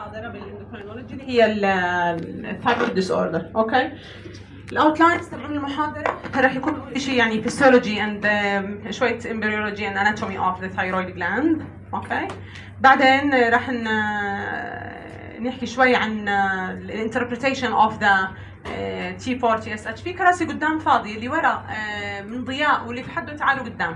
المحاضره بالاندوكرينولوجي اللي هي الثايرويد ديس اوردر. اوكي، الاوتلاينز تبعون المحاضره راح يكون اول شيء يعني فيسيولوجي اند شويه امبريولوجي اند اناتومي اوف ذا ثايرويد جلاند. اوكي، بعدين راح نحكي شوي عن الانتربريتيشن اوف ذا تي 4 تي اس اتش. في كراسي قدام فاضيه اللي ورا من ضياء واللي في حده تعالوا قدام.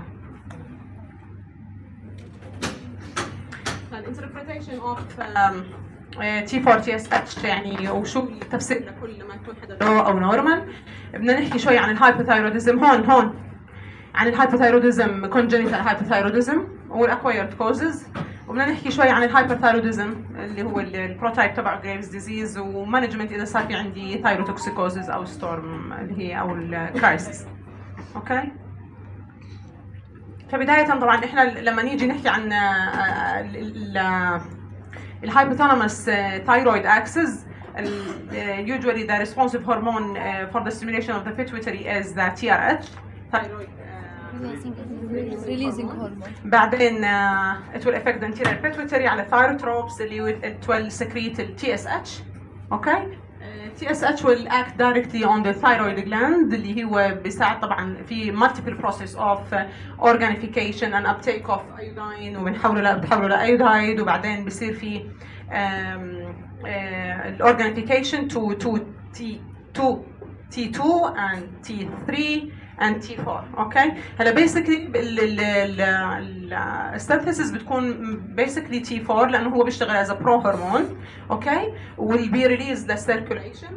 الانتربريتيشن اوف تي 4 تي اس اتش يعني وشو التفسير لكل لما يكون حدا لو او نورمال. بدنا نحكي شوي عن الهايبوثايروديزم هون عن الهايبوثايروديزم كونجنيتال هايبوثايروديزم والاكوايرد كوزز، وبدنا نحكي شوي عن الهايبرثايروديزم اللي هو البروتايب تبع جريفز ديزيز ومانجمنت اذا صار في عندي ثايروتوكسيكوزز او ستورم اللي هي او الكرايسيس. اوكي، فبدايه طبعا احنا لما نيجي نحكي عن الهايبوثالاموس ثايرويد اكسس usually the responsive hormone for the stimulation of the pituitary is the TRH thyroid releasing hormone. بعدين it will affect the anterior pituitary على thyrotropes اللي it will secrete ال TSH. okay TSH will act directly on the thyroid gland اللي هو بيساعد طبعا في multiple process of organification and uptake of iodine وبنحوله لايودايد وبعدين بصير في organification to T2 and T3 and T4. اوكي، هلا بيسكلي السينثيسيس بتكون بيسكلي T4 لانه هو بيشتغل as a pro hormone. اوكي، والبي ريليز للسيركوليشن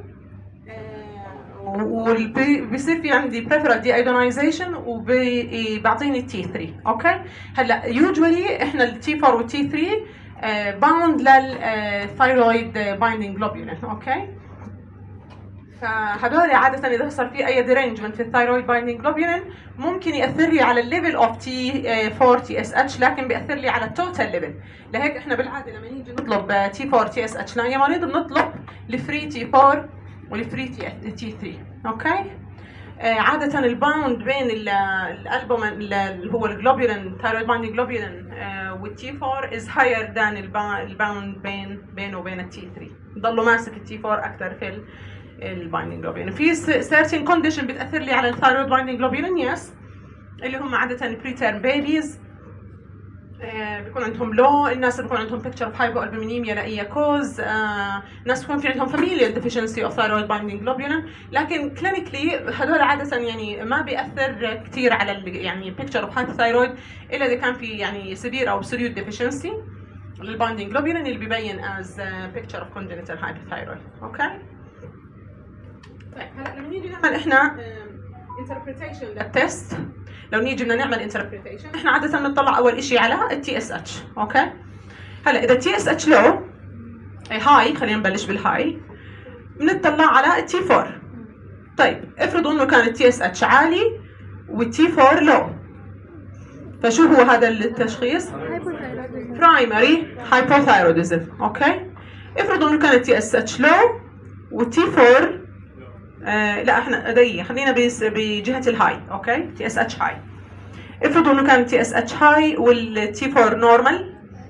وبيصير في عندي preferal deionization وبيعطيني T3. اوكي، هلا usually احنا ال T4 وال T3 bound للثايرويد بايندينج globulin. اوكي، فهدول عادة إذا صار في أي derangement في الثايرويد بايندينج globulin ممكن يأثر لي على الليفل اوف T4 TSH لكن بيأثر لي على التوتال ليفل. لهيك احنا بالعادة لما نيجي نطلب T4 TSH لأي مريض بنطلب الفري T4 والفري T3. اوكي، عادة الباوند بين الألبوم اللي هو الجلوبولين ثايرويد بايندينج globulin والT4 is higher than الباوند بينه وبين الT3. ضلوا ماسك الT4 أكثر في البايندينج globulin. في certain condition بتأثر لي على الثايرويد بايندينج globulin yes اللي هم عادة preterm babies بيكون عندهم لو، الناس بيكون عندهم picture of hypoalbuminemia لأي كوز، ناس بيكون في عندهم familial deficiency of thyroid binding globulin. لكن clinically هذول عادة يعني ما بيأثر كثير على يعني picture of hypothyroid إلا إذا كان في يعني severe أو absolute deficiency للبايندينج globulin اللي بيبين as picture of congenital hypothyroid. اوكي، طيب هلا لما نيجي نعمل احنا interpretation للتست، لو نيجي بدنا نعمل interpretation احنا عادة بنطلع اول شيء على التي اس اتش. اوكي، هلا اذا التي اس اتش لو هاي، خلينا نبلش بالهاي، بنطلع على التي 4. طيب افرضوا انه كان التي اس اتش عالي والتي 4 لو، فشو هو هذا التشخيص؟ برايمري هايبوثايروديزم. اوكي، افرضوا انه كان التي اس اتش لو والتي 4 لا احنا دقيقة خلينا بجهة الهاي. اوكي، تي اس اتش هاي، افرضوا انه كان تي اس اتش هاي والتي 4 نورمال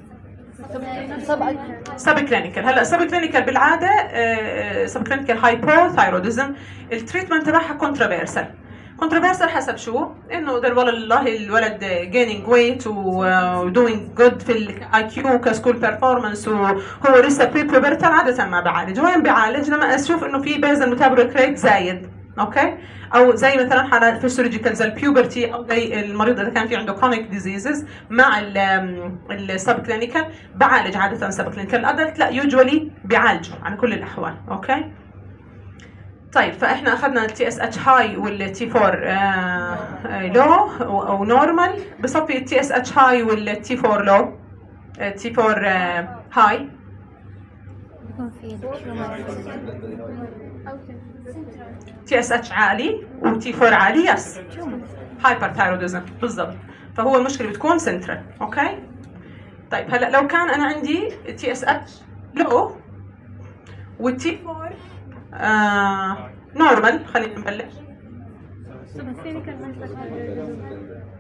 سب كلينيكال. هلا سب كلينيكال بالعادة سب كلينيكال هايبوثايروديزم التريتمنت تبعها كونترافيرسال حسب شو، انه والله الولد جينينج ويت ودوينج جود في الاي كيو كسكول بيرفورمانس وهو لسه بري بيوبرتال، عاده ما بعالج. وين بعالج؟ لما اشوف انه في بيزل ميتابوليك ريت زايد. اوكي، او زي مثلا حالات فيسيولوجيكال زي البيوبرتي او زي المريض اذا كان في عنده كرونيك ديزيزز مع السب كلينيكال بعالج عاده سب كلينيكال. الادلت لا يوجوالي بيعالجوا على كل الاحوال. اوكي، طيب فاحنا اخذنا التي اس اتش هاي والتي 4 لو او نورمال، بصفي التي اس اتش هاي والتي 4 لو، تي 4 هاي تي اس اتش عالي وتي 4 عالي يس هايبرثايروديزم بالضبط. فهو المشكله بتكون سنترال. اوكي، طيب هلا لو كان انا عندي تي اس اتش لو والتي 4 نورمال، خلينا نبلش.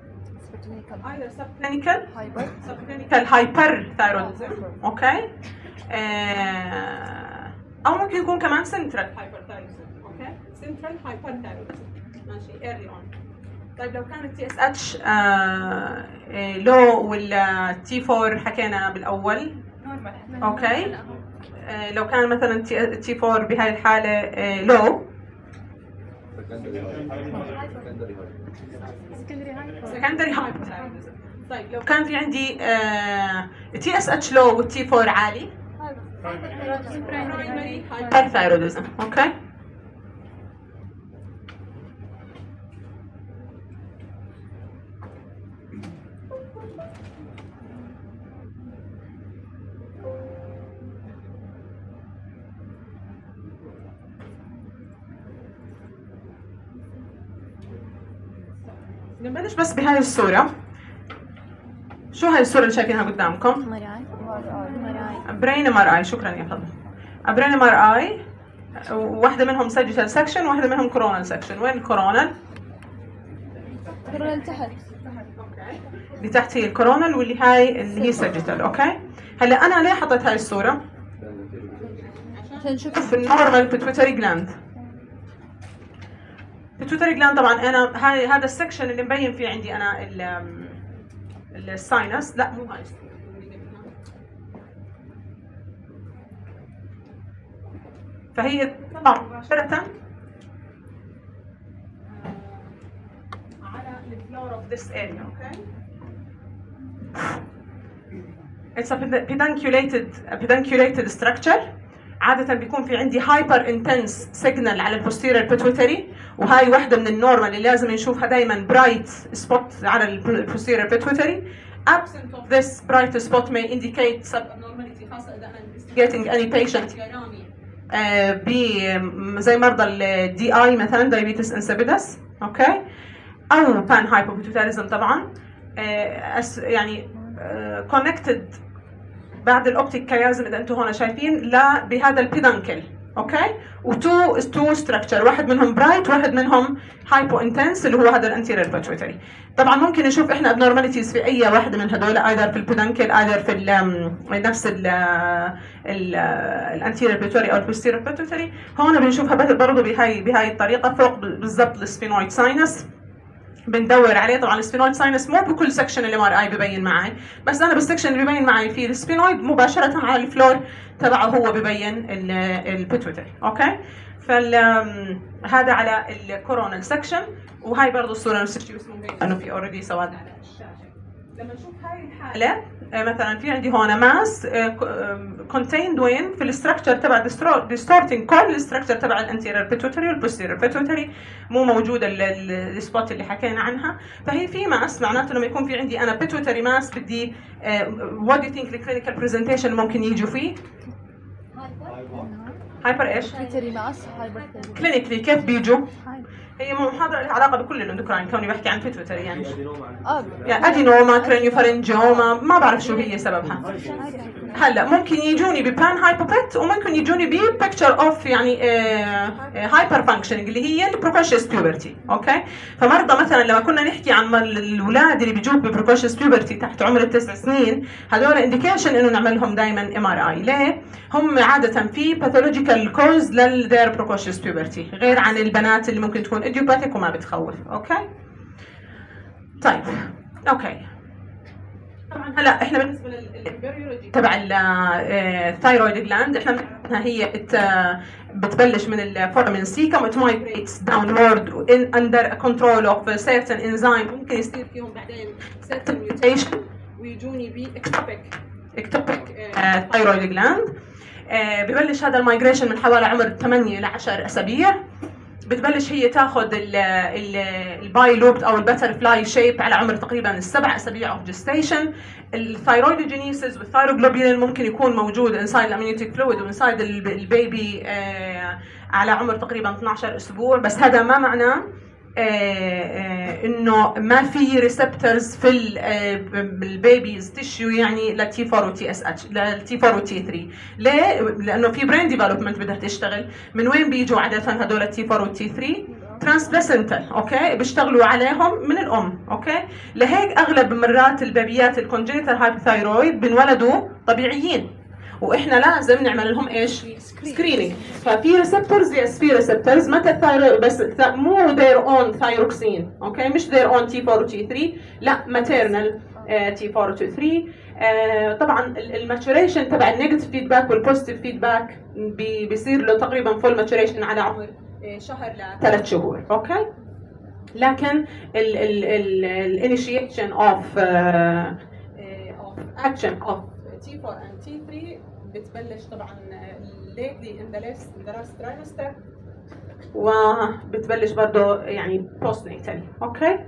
سب كلينيكال هايبر ثايروديزم. اوكي، او ممكن يكون كمان سنترال هايبرثايرويدزم. اوكي، سنترال هايبرثايرويدزم ماشي ايرلي اون. طيب لو كانت تي اس اتش لو ولا تي 4 حكينا بالاول. اوكي، لو كان مثلا تي 4 بهاي الحاله لو سكندري هايبرثايرويدزم. طيب لو كان في عندي تي اس اتش لو والتي 4 عالي برايمري هايبرثايرويدزم. اوكي، نبلش بس بهاي الصورة. شو هاي الصورة اللي شايفينها قدامكم؟ برين ام ار اي. شكرا يا فضل. برين ام ار اي، واحدة منهم ساجيتال سكشن واحدة منهم كورونال سكشن. وين الكورونال؟ الكورونال تحت. اللي تحت هي الكورونال واللي هاي اللي هي ساجيتال. اوكي، هلا انا ليه حطيت هاي الصورة؟ عشان نشوف في النورمال بيتويتري جلاند. بيتويتري جلاند طبعا انا هذا السكشن اللي مبين فيه عندي انا الساينس. لا مو هاي الصورة. فهي تطلع مباشرة على الفلور of this area. Okay. It's a pedunculated structure. عادة بيكون في عندي hyper intense signal على البوستيريور pituitary، وهاي واحدة من النورمال اللي لازم نشوفها دايما bright spot على البوستيريور pituitary. Absent of this bright spot may indicate subabnormality، خاصة إذا أنا investigating any patient زي مرضى الدي اي مثلا diabetes insipidus. اوكي، او بان هايبوبيتوتاريزم طبعا. يعني كونكتد بعد الاوبتيك كيازم اذا انتم هون شايفين لا بهذا البيدانكل. اوكي، تو ستراكشر، واحد منهم برايت واحد منهم هايبو انتنس اللي هو هذا الانتيريور بيتويتري. طبعا ممكن نشوف احنا ابنورماليتيز في اي واحده من هذول، ايذر في البيدانكل ايذر في نفس الانتيريور بيتويتري او البوستيريور بيتويتري. هون بنشوفها برضه بهاي الطريقه فوق بالضبط السفينويد ساينس بندور عليه. طبعا السفينويد ساينس مو بكل سكشن الام ار اي ببين معي، بس انا بالسكشن اللي ببين معي فيه السفينويد مباشره على الفلور تبعه هو ببين البيتويتري. اوكي، هذا على الكورونال سكشن. وهاي برضه الصوره نفس الشيء بس مبين انه في اوريدي سواد على الشاشه. لما نشوف هاي الحاله مثلا في عندي هون ماس contained وين في الاستراكشر تبع distorting كل الاستراكشر تبع الانتيريور بيتويتري والبوستيريور بيتويتري، مو موجوده السبوت اللي حكينا عنها. فهي في ماس، معناته لما يكون في عندي انا بيتويتري ماس بدي what do you think الكلينيكال برزنتيشن ممكن يجوا فيه؟ هايبر ايش؟ بيتويتري ماس هايبر. كلينيكلي كيف بيجوا؟ هي محاضرة لها علاقة بكل الاندوكراين، كوني بحكي عن بيتويتري يعني ادينوما كرينيوفارنجيوما، ما بعرف شو هي سببها. هلا ممكن يجوني ببان هايبوبيت وممكن يجوني ببيكتشر اوف يعني هايبر فانكشننج اللي هي البروكوشيوس بيوبرتي. اوكي، فمرضى مثلا لما كنا نحكي عن الاولاد اللي بيجوك ببروكوشيوس بيوبرتي تحت عمر ال9 سنين، هذول انديكيشن انه نعمل لهم دائما ام ار اي. ليه؟ هم عادة في باثولوجيكال كوز للذير بروكوشيوس بيوبرتي، غير عن البنات اللي ممكن تكون ايديوباثيك وما بتخوف. اوكي، طيب اوكي. طبعا هلا احنا بالنسبه للامبريولوجي تبع الثايرويد جلاند، احنا هي بتبلش من الفورامين سيكم ات مايجريتس داونورد اندر كنترول اوف سيرتن انزيم، ممكن يصير فيهم بعدين سيرتن ميوتيشن ويجوني باكتوبيك ثايرويد جلاند. ببلش هذا المايجريشن من حوالي عمر 8 ل 10 اسابيع. بتبلش هي تاخذ الباي لوبت او البتر فلاي شيب على عمر تقريبا 7 اسابيع اوف جستيشن. الثايرويدوجينيسيس والثايروجلوبولين ممكن يكون موجود انسايد الامنيوتيك فلويد وانسايد البيبي على عمر تقريبا 12 اسبوع، بس هذا ما معناه انه ما في ريسبتورز في البيبيز تيشيو يعني للتي 4 وتي اس اتش للتي 4 وتي 3. ليه؟ لانه في برين ديفلوبمنت بدها تشتغل. من وين بيجوا عاده هدول التي 4 والتي 3؟ ترانسبلاسنتال. اوكي، بيشتغلوا عليهم من الام. اوكي، لهيك اغلب مرات البيبيات الكونجنتال هايبوثايرويد بنولدوا طبيعيين، واحنا لازم نعمل لهم ايش؟ سكرينينج. ففي ريسبتورز، يس في ريسبتورز متى الثايرويد، بس مو their own ثايروكسين، اوكي، مش their own T4 و T3، لا maternal T4 و T3. طبعا الماتوريشن تبع النيجاتيف فيدباك والبوزيتيف فيدباك بيصير له تقريبا فول ماتوريشن على عمر شهر ل3 شهور، اوكي. لكن الانيشيشن اوف اكشن اوف T4 and T3 بتبلش طبعا lately in the last trimester، وبتبلش برضه يعني post natally، اوكي.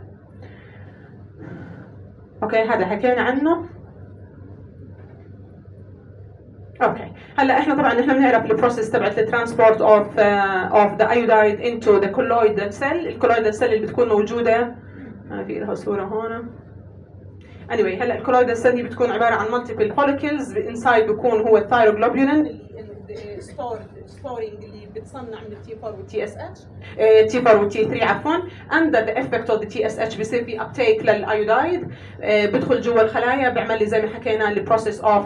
اوكي هذا حكينا عنه. اوكي هلا احنا طبعا بنعرف البروسيس تبعت الترانسبورت اوف ذا ايودايد انتو ذا كولويدال سيل. الكولويدال سيل اللي بتكون موجوده في لها صوره هون. anyway هلا الكولويدال سيل هي بتكون عباره عن مالتيبل فوليكلز، انسايد بيكون هو الثايروجلوبولين ستورينج اللي بتصنع من التي 4 والتي اس اتش، تي 4 والتي 3 عفوا. اندر ذا افكت اوف ذا تي اس اتش بصير في ابتيك للايودايد، بدخل جوا الخلايا، بيعمل لي زي ما حكينا البروسيس اوف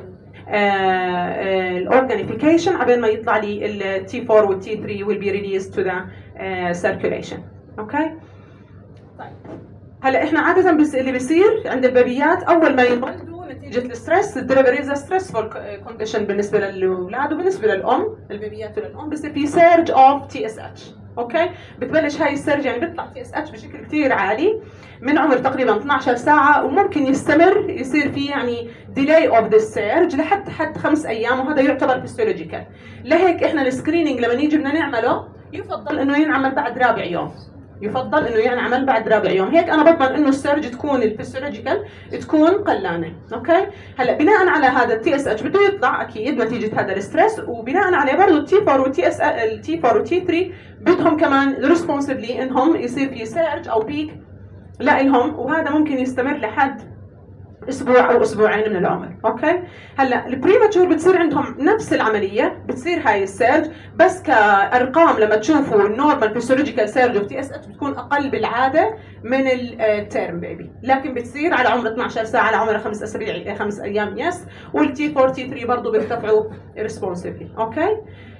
الاورجانيفيكيشن عبين ما يطلع لي التي 4 والتي 3 will be released to the circulation، اوكي. طيب هلا احنا عاده اللي بيصير عند البيبيات اول ما ينولدوا نتيجه الستريس، الدليفري از ستريسفول كونديشن بالنسبه للاولاد وبالنسبه للام، البيبيات وللام بصير في سيرج اوف تي اس اتش، اوكي. بتبلش هاي السيرج يعني بيطلع تي اس اتش بشكل كثير عالي من عمر تقريبا 12 ساعه، وممكن يستمر يصير في يعني ديلاي اوف ذا سيرج لحد 5 ايام، وهذا يعتبر فيسيولوجيكال. لهيك احنا السكرينينج لما نيجي بدنا نعمله يفضل انه ينعمل بعد رابع يوم، يفضل انه ينعمل بعد رابع يوم، هيك انا بضمن انه السيرج تكون الفيسيولوجيكال تكون قلانه، اوكي. هلا بناء على هذا التي اس اتش بده يطلع اكيد نتيجه هذا الستريس، وبناء عليه برضه التي 4 والتي اس التي 4 والتي 3 بدهم كمان ريسبونسبلي انهم يصير في سيرج او بيك لهم، وهذا ممكن يستمر لحد اسبوع او اسبوعين من العمر، اوكي. هلا البريماتشور بتصير عندهم نفس العمليه، بتصير هاي السيرج بس كارقام لما تشوفوا النورمال فيسيولوجيكال سيرج اوف تي اس اتش بتكون اقل بالعاده من التيرم بيبي، لكن بتصير على عمر 12 ساعه، على عمر 5 اسابيع 5 ايام يس، والتي 4 تي 3 برضه بيرتفعوا ريسبونسبلي، اوكي.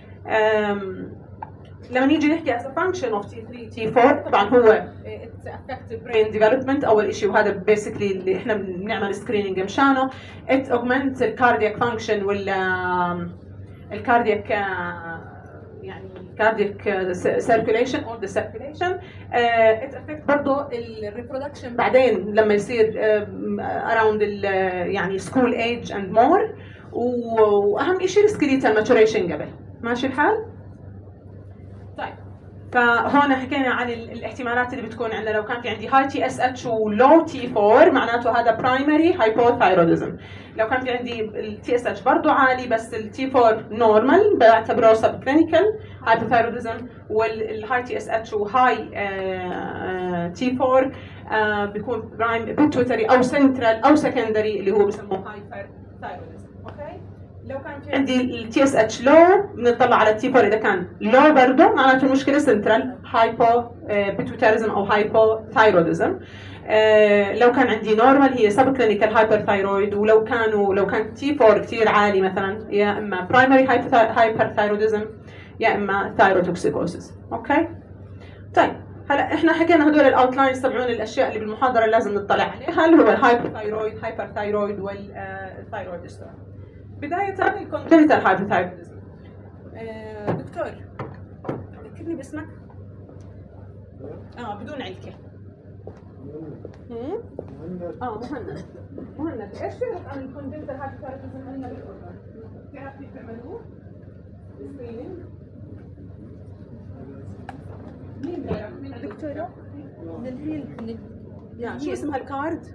لما نيجي نحكي as a function of T3 T4 طبعا هو it affects brain development اول شيء، وهذا basically اللي احنا بنعمل سكريننج مشانه. it augments الكاردياك function الكاردياك يعني cardiac circulation or the circulation. it affects برضه الريبرودكشن بعدين لما يصير around يعني school age and more، واهم شيء السكيليتال maturation قبل، ماشي الحال؟ طيب فهون حكينا عن الاحتمالات اللي بتكون عندنا. لو كان في عندي هاي تي اس اتش ولو تي 4 معناته هذا برايمري هايبوثايرودزم. لو كان في عندي التي اس اتش برضه عالي بس التي 4 نورمال بعتبره سب كلينيكال هايبوثايرودزم، والهاي تي اس اتش وهاي تي 4 بيكون برايم بيتوتري او سنترال او سكندري اللي هو بسموه هايبوثايرودزم، اوكي. لو كان في عندي التي اس اتش لو بنطلع على التي 4 اذا كان لو برضه معناته المشكله سنترال هايبو بيتوتاريزم او هايبو ثايرودزم. لو كان عندي نورمال هي سب كلينيكال هايبر ثايرويد، ولو كان تي 4 كثير عالي مثلا يا اما برايمري هايبر ثايرودزم يا اما ثايروتوكسيكوسيس، اوكي. طيب هلا احنا حكينا هدول الاوتلاينز تبعون الاشياء اللي بالمحاضره اللي لازم نطلع عليها، اللي هو الهايبر ثايرويد والثايرويدستون. بداية الكونجنتال هايبوثايرودزم. دكتور ذكرني باسمك؟ بدون علكة. مهند. ايش تعرف عن الكونجنتال هايبوثايرودزم عندنا بالاردن؟ تعرف كيف بيعملوه؟ سكرينينج؟ مين بيعرف؟ دكتورة يا شو اسمها الكارد؟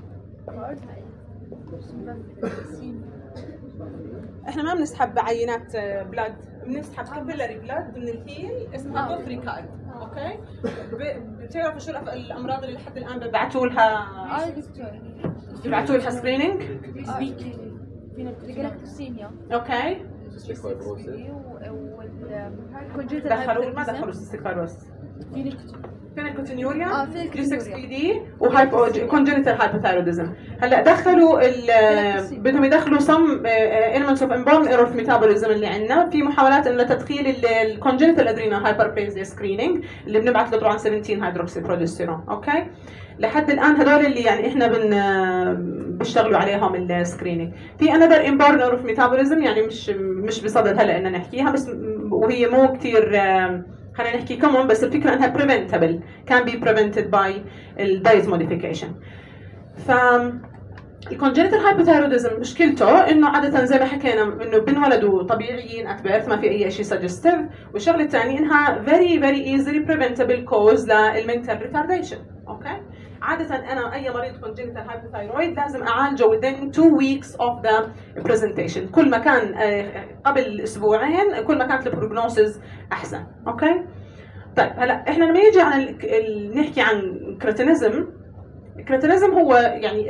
احنا ما بنسحب عينات بلاد، بنسحب كابيلاري بلاد من الهيل اسمها دوفري كارد، اوكي. بتعرفوا شو الامراض اللي لحد الان ببعثوا لها ببعثوا لها سكرينينج؟ الجلاكتوسيميا، اوكي. والكونجنتال ما دخلوا السيستيك فايبروسيس. فينيلكتونيوريا فينيلكتونيوريا. G6PD وكونجنتال هايبوثايروديزم. هلا دخلوا بدهم يدخلوا some elements of inborn error of metabolism اللي عندنا في محاولات انه لتدخيل الكونجنتال ادرينال هايبربليزيا سكرينينج اللي بنبعث له طبعا 17 هيدروكسي بروديستيرون. اوكي لحد الان هدول اللي يعني احنا بيشتغلوا عليهم السكرينينج. في another inborn error of metabolism يعني مش بصدد هلا ان نحكيها بس وهي مو كثير خلينا نحكي كمان بس الفكره انها preventable can be prevented by الدايت modification. ف الكونجنتال هايبوثايروديزم مشكلته انه عاده زي ما حكينا انه بنولدوا طبيعيين at birth ما في اي شيء سجستيف، والشغله الثانيه انها very easily preventable cause للمنتال retardation. اوكي عاده انا اي مريض كونجنتال هايبوثايرويد لازم اعالجه within 2 weeks of the presentation. كل ما كان قبل اسبوعين كل ما كانت البروجنوسيس احسن. اوكي طيب هلا احنا لما يجي عن نحكي عن كريتينيزم، الكريتينيزم هو يعني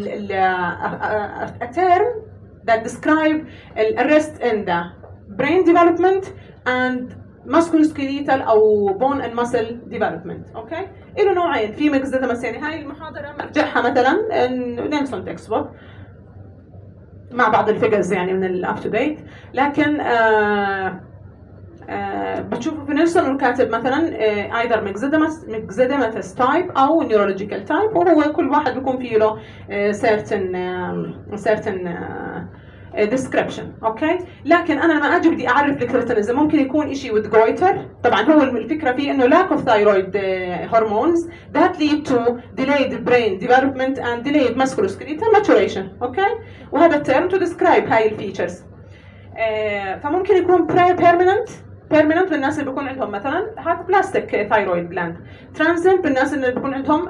a term that describe arrest in the brain development and musculoskeletal او bone and muscle development. اوكي له نوعين، في ميكزيدمس يعني هاي المحاضره مرجعها مثلا نيلسون تكست بوك مع بعض الفيجرز يعني من الاب تو ديت، لكن بتشوفوا في نيلسون الكاتب مثلا either ميكزيدماتس تايب او نيورولوجيكال تايب، وهو كل واحد بيكون فيه له certain description. اوكي لكن انا لما اجي بدي اعرف الكريتينيزم ممكن يكون شيء with goiter. طبعا هو الفكره فيه انه lack of thyroid hormones that lead to delayed brain development and delayed musculoskeletal maturation. اوكي وهذا term to describe هاي الفيتشرز. فممكن يكون permanent بالناس اللي بيكون عندهم مثلا hypoplastic thyroid gland، transient بالناس اللي بيكون عندهم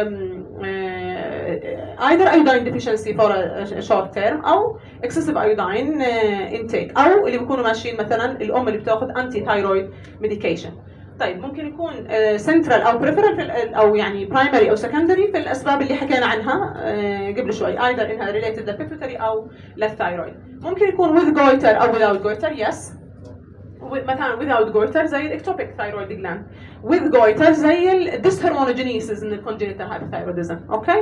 either iodine deficiency for a short term او excessive iodine intake، او اللي بيكونوا ماشيين مثلا الام اللي بتاخذ anti thyroid medication. طيب ممكن يكون central او peripheral او يعني primary او secondary في الاسباب اللي حكينا عنها قبل شوي، either انها related للpituitary او للثايرويد. ممكن يكون with goiter او without goiter. yes مثلا without goiter زي الectopic thyroid gland، with goiter زي الديسهرمونوجينيسيس من الcongenital hypothyroidism. اوكي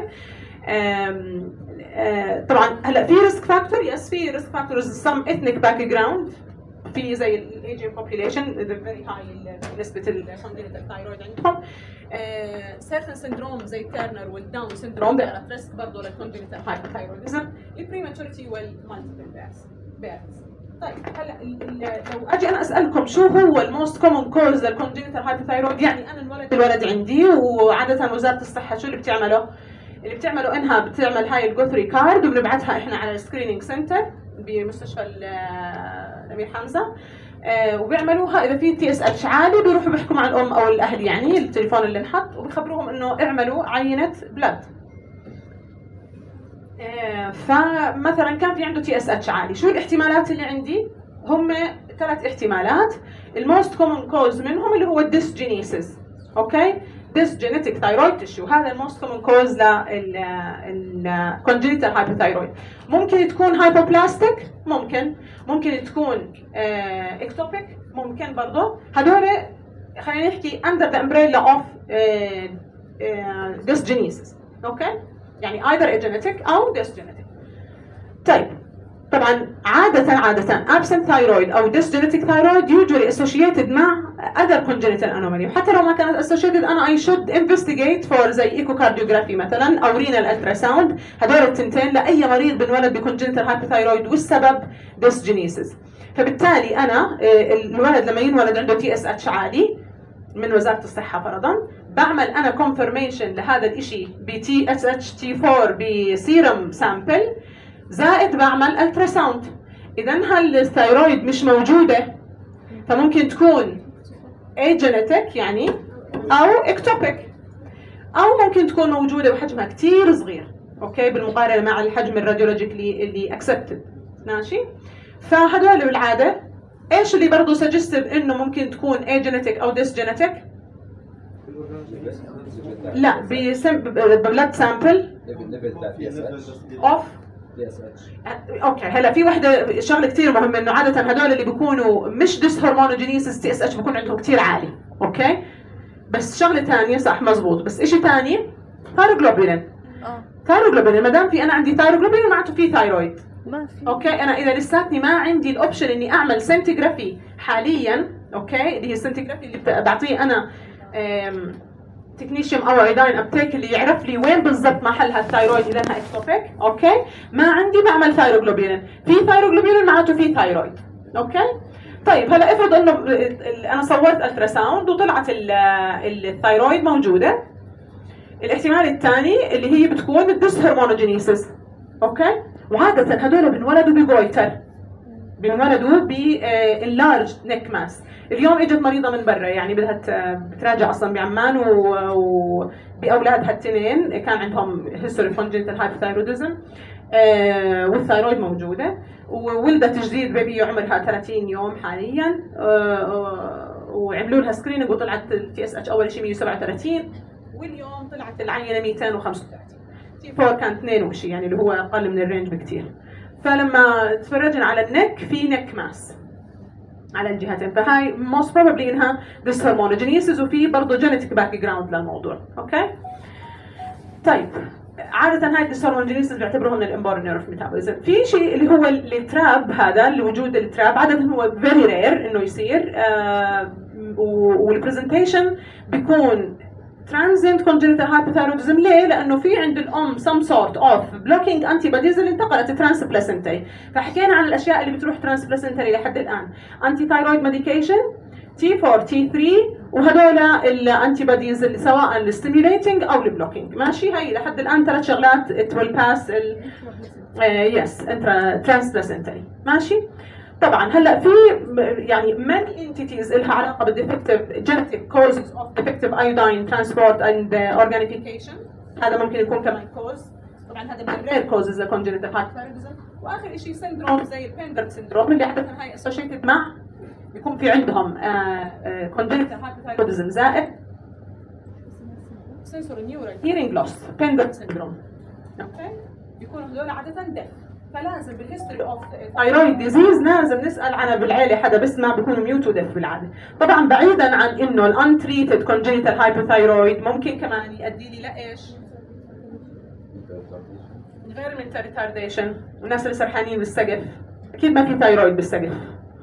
طبعا هلا في risk factor. yes في risk factors some ethnic background، في زي الايجين population very high نسبه الcongenital thyroid عندهم. certain syndrome زي تيرنر والداون syndrome they are at risk برضه للcongenital hypothyroidism، البريماتوريتي والمالتيبل بيرث. طيب هلا لو اجي انا اسالكم شو هو الموست كومن كوز للكونجنتال هايبوثايرويد، يعني انا الولد عندي وعاده وزاره الصحه شو اللي بتعمله؟ اللي بتعمله انها بتعمل هاي الجوثري كارد وبنبعثها احنا على السكرينينج سنتر بمستشفى الامير حمزه، وبيعملوها اذا في TSH عالي بيروحوا بيحكوا مع الام او الاهل يعني التليفون اللي انحط وبيخبروهم انه اعملوا عينه بلد. فمثلا كان في عنده TSH عالي، شو الاحتمالات اللي عندي؟ هم 3 احتمالات. الموست كومن كوز منهم اللي هو الديسجينيسيس. اوكي dysgenetic thyroid tissue، هذا الموست كومن كوز للcongenital hypothyroid. ممكن تكون hypoplastic، ممكن تكون ectopic، ممكن برضه هذول خلينا نحكي under the umbrella of dysgenesis. اوكي يعني either agenetic أو dysgenetic. طيب طبعا عادة absent thyroid أو dysgenetic thyroid usually associated مع other congenital anomaly، وحتى لو ما كانت associated أنا I should investigate for زي echocardiography مثلا أو renal ultrasound. هدول التنتين لأي مريض بنولد بcongenital hypothyroid والسبب dysgenesis. فبالتالي أنا الولد لما ينولد عنده TSH عالي من وزارة الصحة فرضا، بعمل أنا confirmation لهذا الإشي ب TSH T4 بسيرم سامبل زائد بعمل التراساوند. إذا هالثايرويد مش موجودة فممكن تكون agenetic يعني أو ectopic، أو ممكن تكون موجودة وحجمها كتير صغير. أوكي بالمقارنة مع الحجم الراديولوجيكلي اللي accepted. ماشي فهدول بالعادة إيش اللي برضو suggestive إنه ممكن تكون agenetic أو dysgenetic؟ لا ببلد سامبل اوف. اوكي هلا في وحده شغله كثير مهمه انه عاده هدول اللي بيكونوا مش ديس هرمونوجينيسيس TSH بيكون عندهم كثير عالي. اوكي بس شغله ثانيه صح مزبوط، بس شيء ثاني ثايروجلوبولين. ثايروجلوبولين ما دام في انا عندي ثايروجلوبولين معناته في ثايرويد. ما في. اوكي انا اذا لساتني ما عندي الاوبشن اني اعمل سنتيجرافي حاليا، اوكي اللي هي السنتيجرافي اللي بعطيه انا تكنيشيوم او ايودين ابتيك اللي يعرف لي وين بالضبط محل هالثايرويد اذا انها اكتوبيك. اوكي ما عندي بعمل ثايروجلوبولين، في ثايروجلوبولين معناته في ثايرويد. اوكي طيب هلا افرض انه انا صورت التراساوند وطلعت الثايرويد موجوده. الاحتمال الثاني اللي هي بتكون الديس هرمونوجينيسيس. اوكي وعاده هذول بنولدوا بجويتر، بنولدوا باللارج نيك ماس. اليوم اجت مريضه من برا يعني بدها بتراجع اصلا بعمان وباولادها التنين كان عندهم هيستوري كونجنتال هايبوثايروديزم والثايرويد موجوده، وولدت جديد بيبي عمرها 30 يوم حاليا، وعملوا لها سكريننج وطلعت التي اس اتش اول شيء 137 واليوم طلعت العينه 235. تي 4 كان 2 وشيء يعني اللي هو اقل من الرينج بكثير. فلما تفرجنا على النك في نك ماس على الجهتين، فهاي موست بروبلي انها ديس هرمونوجينيسيس وفي برضه جينيتيك باك جراوند للموضوع. اوكي طيب عاده هاي الديس هرمونوجينيسيس بيعتبروها من الامبورن نيرف ميتابوليزم. في شيء اللي هو التراب، هذا اللي وجود التراب عاده هو فيري رير انه يصير، والبرزنتيشن بيكون transient congenital hypothyroidism. ليه؟ لأنه في عند الأم some sort of blocking antibodies اللي انتقلت transplacentary. فحكينا عن الأشياء اللي بتروح transplacentary لحد الآن. anti thyroid medication T4 T3 وهذول الانتيبوديز اللي سواء الستيميوليتنج أو البلوكينج. ماشي هاي لحد الآن 3 شغلات it will pass yes transplacentary. ماشي طبعا هلا في يعني many entities لها علاقه بالديفكتيف genetic causes of defective iodine transport and organification. هذا ممكن يكون كمان cause. طبعا هذا من الرير causes of congenital hypothyroidism. واخر شيء syndrome زي البندر syndrome اللي عاده هاي associated مع يكون في عندهم congenital hypothyroidism زائد sensory neural hearing loss بندر syndrome. اوكي بيكونوا هذول عاده deaf. فلازم بالهيستوري اوف ثايرويد ديزيز لازم نسال عنها بالعيله حدا بسمع بيكونوا ميوتو ديف بالعاده. طبعا بعيدا عن انه الانتريتد كونجنتال هايبوثايرويد ممكن كمان يؤدي لي لايش؟ غير من ريتارديشن، والناس اللي سرحانين بالسقف اكيد ما في ثايرويد بالسقف.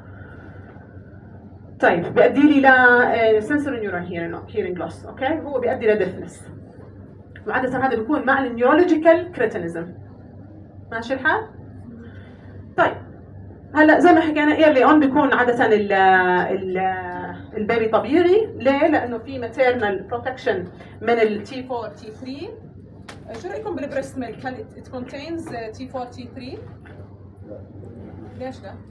طيب بيؤدي لي ل سنسوري نيورال هيرنج لوس. اوكي هو بيؤدي لديفنس، وعاده هذا بيكون مع النيورولوجيكال كريتينيزم. ماشي الحال؟ طيب هلا زي ما حكينا ايرلي اون بيكون عاده البيبي طبيعي. ليه؟ لانه في ماتيرنال بروتكشن من التي 4 تي 3. شو رايكم بالبريست ميلك؟ هل it contains T4 T3؟ ليش لا؟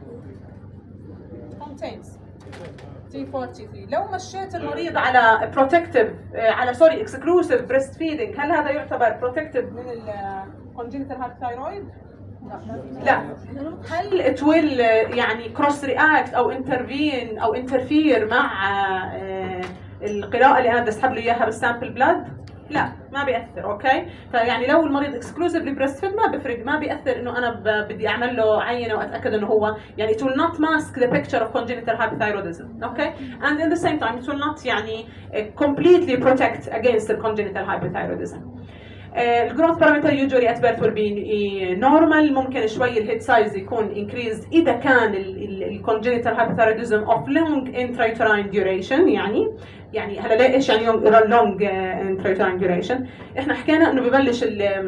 contains T4 T3. لو مشيت المريض على بروتكتيف على سوري اكسكلوسيف بريست فيدنج، هل هذا يعتبر بروتكتيف من الكونجنتال هايبوثايرويد؟ لا. هل it will يعني كروس رياكت او انترفين او انترفير مع القراءه اللي انا بدي اسحب له اياها بالسامبل بلاد؟ لا ما بيأثر. اوكي فيعني لو المريض اكسكلوسيفلي بريست فيد ما بفرق، ما بيأثر انه انا بدي اعمل له عينه واتاكد انه هو يعني it will not mask the picture of congenital hypothyroidism. okay and in the same time it will not يعني completely protect against the congenital hypothyroidism. الجروث بارامتر يوجولي ات بيرث ويل بي نورمال. ممكن شوي الهيد سايز يكون انكريز اذا كان الكونجنتال هايبوثايروديزم اوف لونج انترايتراين ديوريشن. يعني هلا ليه ايش يعني لونج انترايتراين ديوريشن؟ احنا حكينا انه ببلش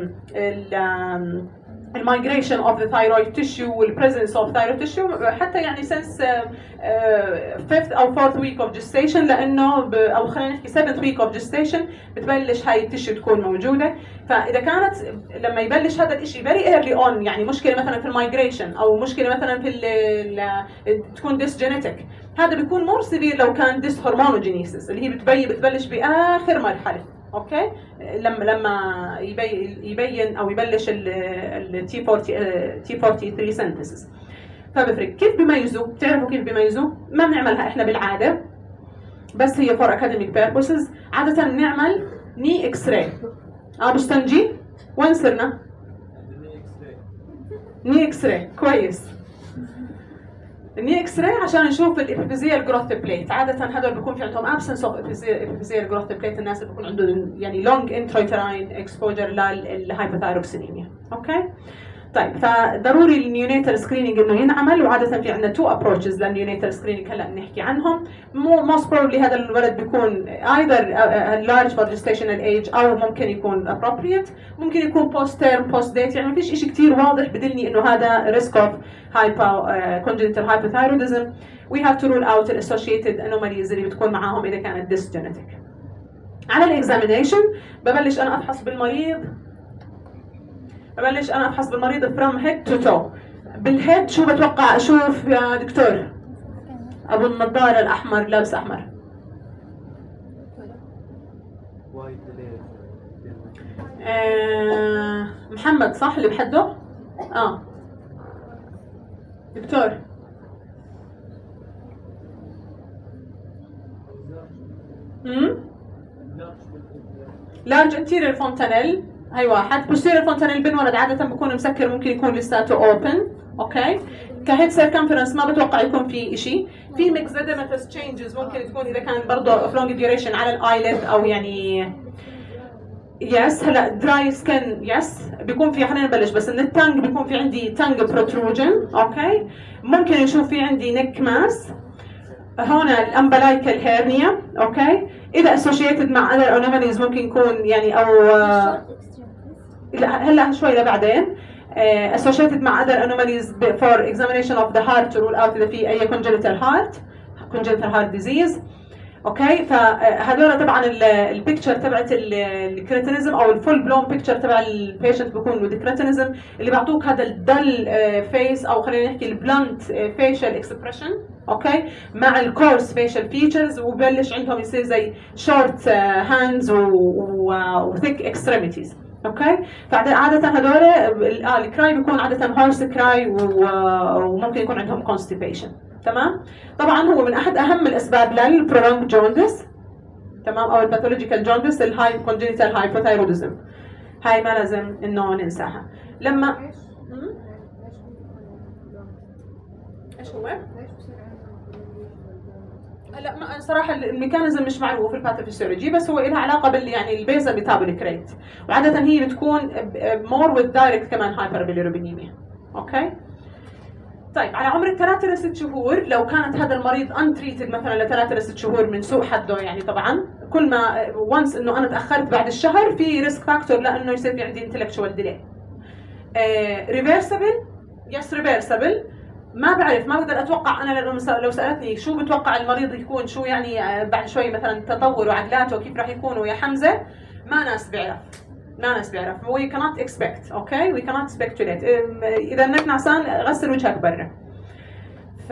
المايجريشن اوف ذا ثايرويد تيشو والبريزنس اوف ثايرويد تيشو حتى يعني سنس 5th او 4th week of gestation، لانه او خلينا نحكي 7th week of gestation بتبلش هاي التيشو تكون موجوده. فاذا كانت لما يبلش هذا الشيء very early on يعني مشكله مثلا في المايجريشن او مشكله مثلا في تكون ديس جينيتك، هذا بيكون مور سيفير لو كان ديس هرمونوجينيسيس اللي هي بتبلش باخر مرحله. اوكي لما يبين او يبلش التي 43 سينثيسيس. فبفرق كيف بيميزوا؟ بتعرفوا كيف بيميزوا؟ ما بنعملها احنا بالعاده، بس هي فور اكاديميك بيربوسز. عاده بنعمل ني اكس راي. بستنجي وين صرنا؟ ني اكس راي كويس. الني اكس راي عشان نشوف الابيفيزيال جروث بليت. عاده هذول بيكون في عندهم ابسنس اوف ابيفيزيال جروث بليت، الناس اللي بيكون عندهم يعني لونج انترايتراين اكسبوجر للهايبوثايروكسينيميا. اوكي طيب، فضروري النيونيتال سكريننج انه ينعمل، وعاده في عندنا تو ابروتشز للنيونيتال سكريننج هلا بنحكي عنهم. موست بروبلي هذا الولد بيكون ايذر لارج فور جستيشنال ايج او ممكن يكون ابروبريت، ممكن يكون بوست تيرم بوست ديت، يعني ما فيش شيء كثير واضح بدلني انه هذا ريسك اوف congenital hypothyroidism. We have to rule out the associated anomalies اللي بتكون معاهم اذا كانت dysgenetic. على الاكزامينيشن ببلش انا افحص بالمريض، from head to toe. بالهيد شو بتوقع اشوف يا دكتور؟ ابو النظاره الاحمر لابس احمر. محمد صح اللي بحده؟ دكتور لارج انتيرير فونتانيل، هي واحد. بوستيريور فونتانيل بنولد عاده بكون مسكر، ممكن يكون لساته اوبن. اوكي كهيد سيركمفرنس ما بتوقع يكون في شيء. في ميكزاديماتس تشينجز ممكن تكون اذا كان برضه اوف لونج ديوريشن على الايلid او يعني يس. هلا دراي سكن يس بيكون في، خلينا نبلش بس من التانج. بيكون في عندي تانج بروتروجن. اوكي ممكن نشوف في عندي نيك ماس هون، الامبلايكال هيرنيا. اوكي اذا اسوشيتد مع اذر انوماليز ممكن يكون يعني او هلا شوي لبعدين associated مع other anomalies for examination of the heart to rule out إذا في أي congenital heart disease. اوكي فهذول طبعا البيكتشر تبعت الكريتينيزم او الفول بلون بيكتشر تبع البيشنت بيكون with كريتينيزم اللي بيعطوك هذا الدل فيس او خلينا نحكي البلانت فيشل اكسبريشن. اوكي مع الكورس فيشل فيتشرز، وبلش عندهم يصير زي شورت هاندز وثيك اكستريميتيز. اوكي فعاده هذول الكراي بيكون عاده هورس كراي وممكن يكون عندهم كونستيبيشن. تمام. طبعا هو من احد اهم الاسباب للبرولونج جوندس، تمام، او الباثولوجيكال جوندس الهاي كونجنيتال هايبوثايروديزم. هاي ما لازم انه ننساها. لما ايش هو؟ هلا صراحه الميكانيزم مش معروف الباثوفيسيولوجي، بس هو لها علاقه بال يعني البيزل ميتابوليك ريت، وعاده هي بتكون مور وذ دايركت كمان هايبربيليروبينيميا. اوكي طيب على عمر 3 ل 6 شهور لو كانت هذا المريض انتريتد مثلا ل 3 ل 6 شهور من سوء حده، يعني طبعا كل ما وانس انه انا تاخرت بعد الشهر في ريسك فاكتور لانه يصير في عندي انتلكشوال ديلي. ريفرسبل يس ريفرسبل ما بعرف، ما بقدر اتوقع انا لو سالتني شو بتوقع المريض يكون، شو يعني بعد شوي مثلا تطور وعدلاته كيف راح يكونوا يا حمزه، ما ناس بيعرف. we cannot expect. اوكي we cannot speculate. اذا انك نعسان غسل وجهك برا. ف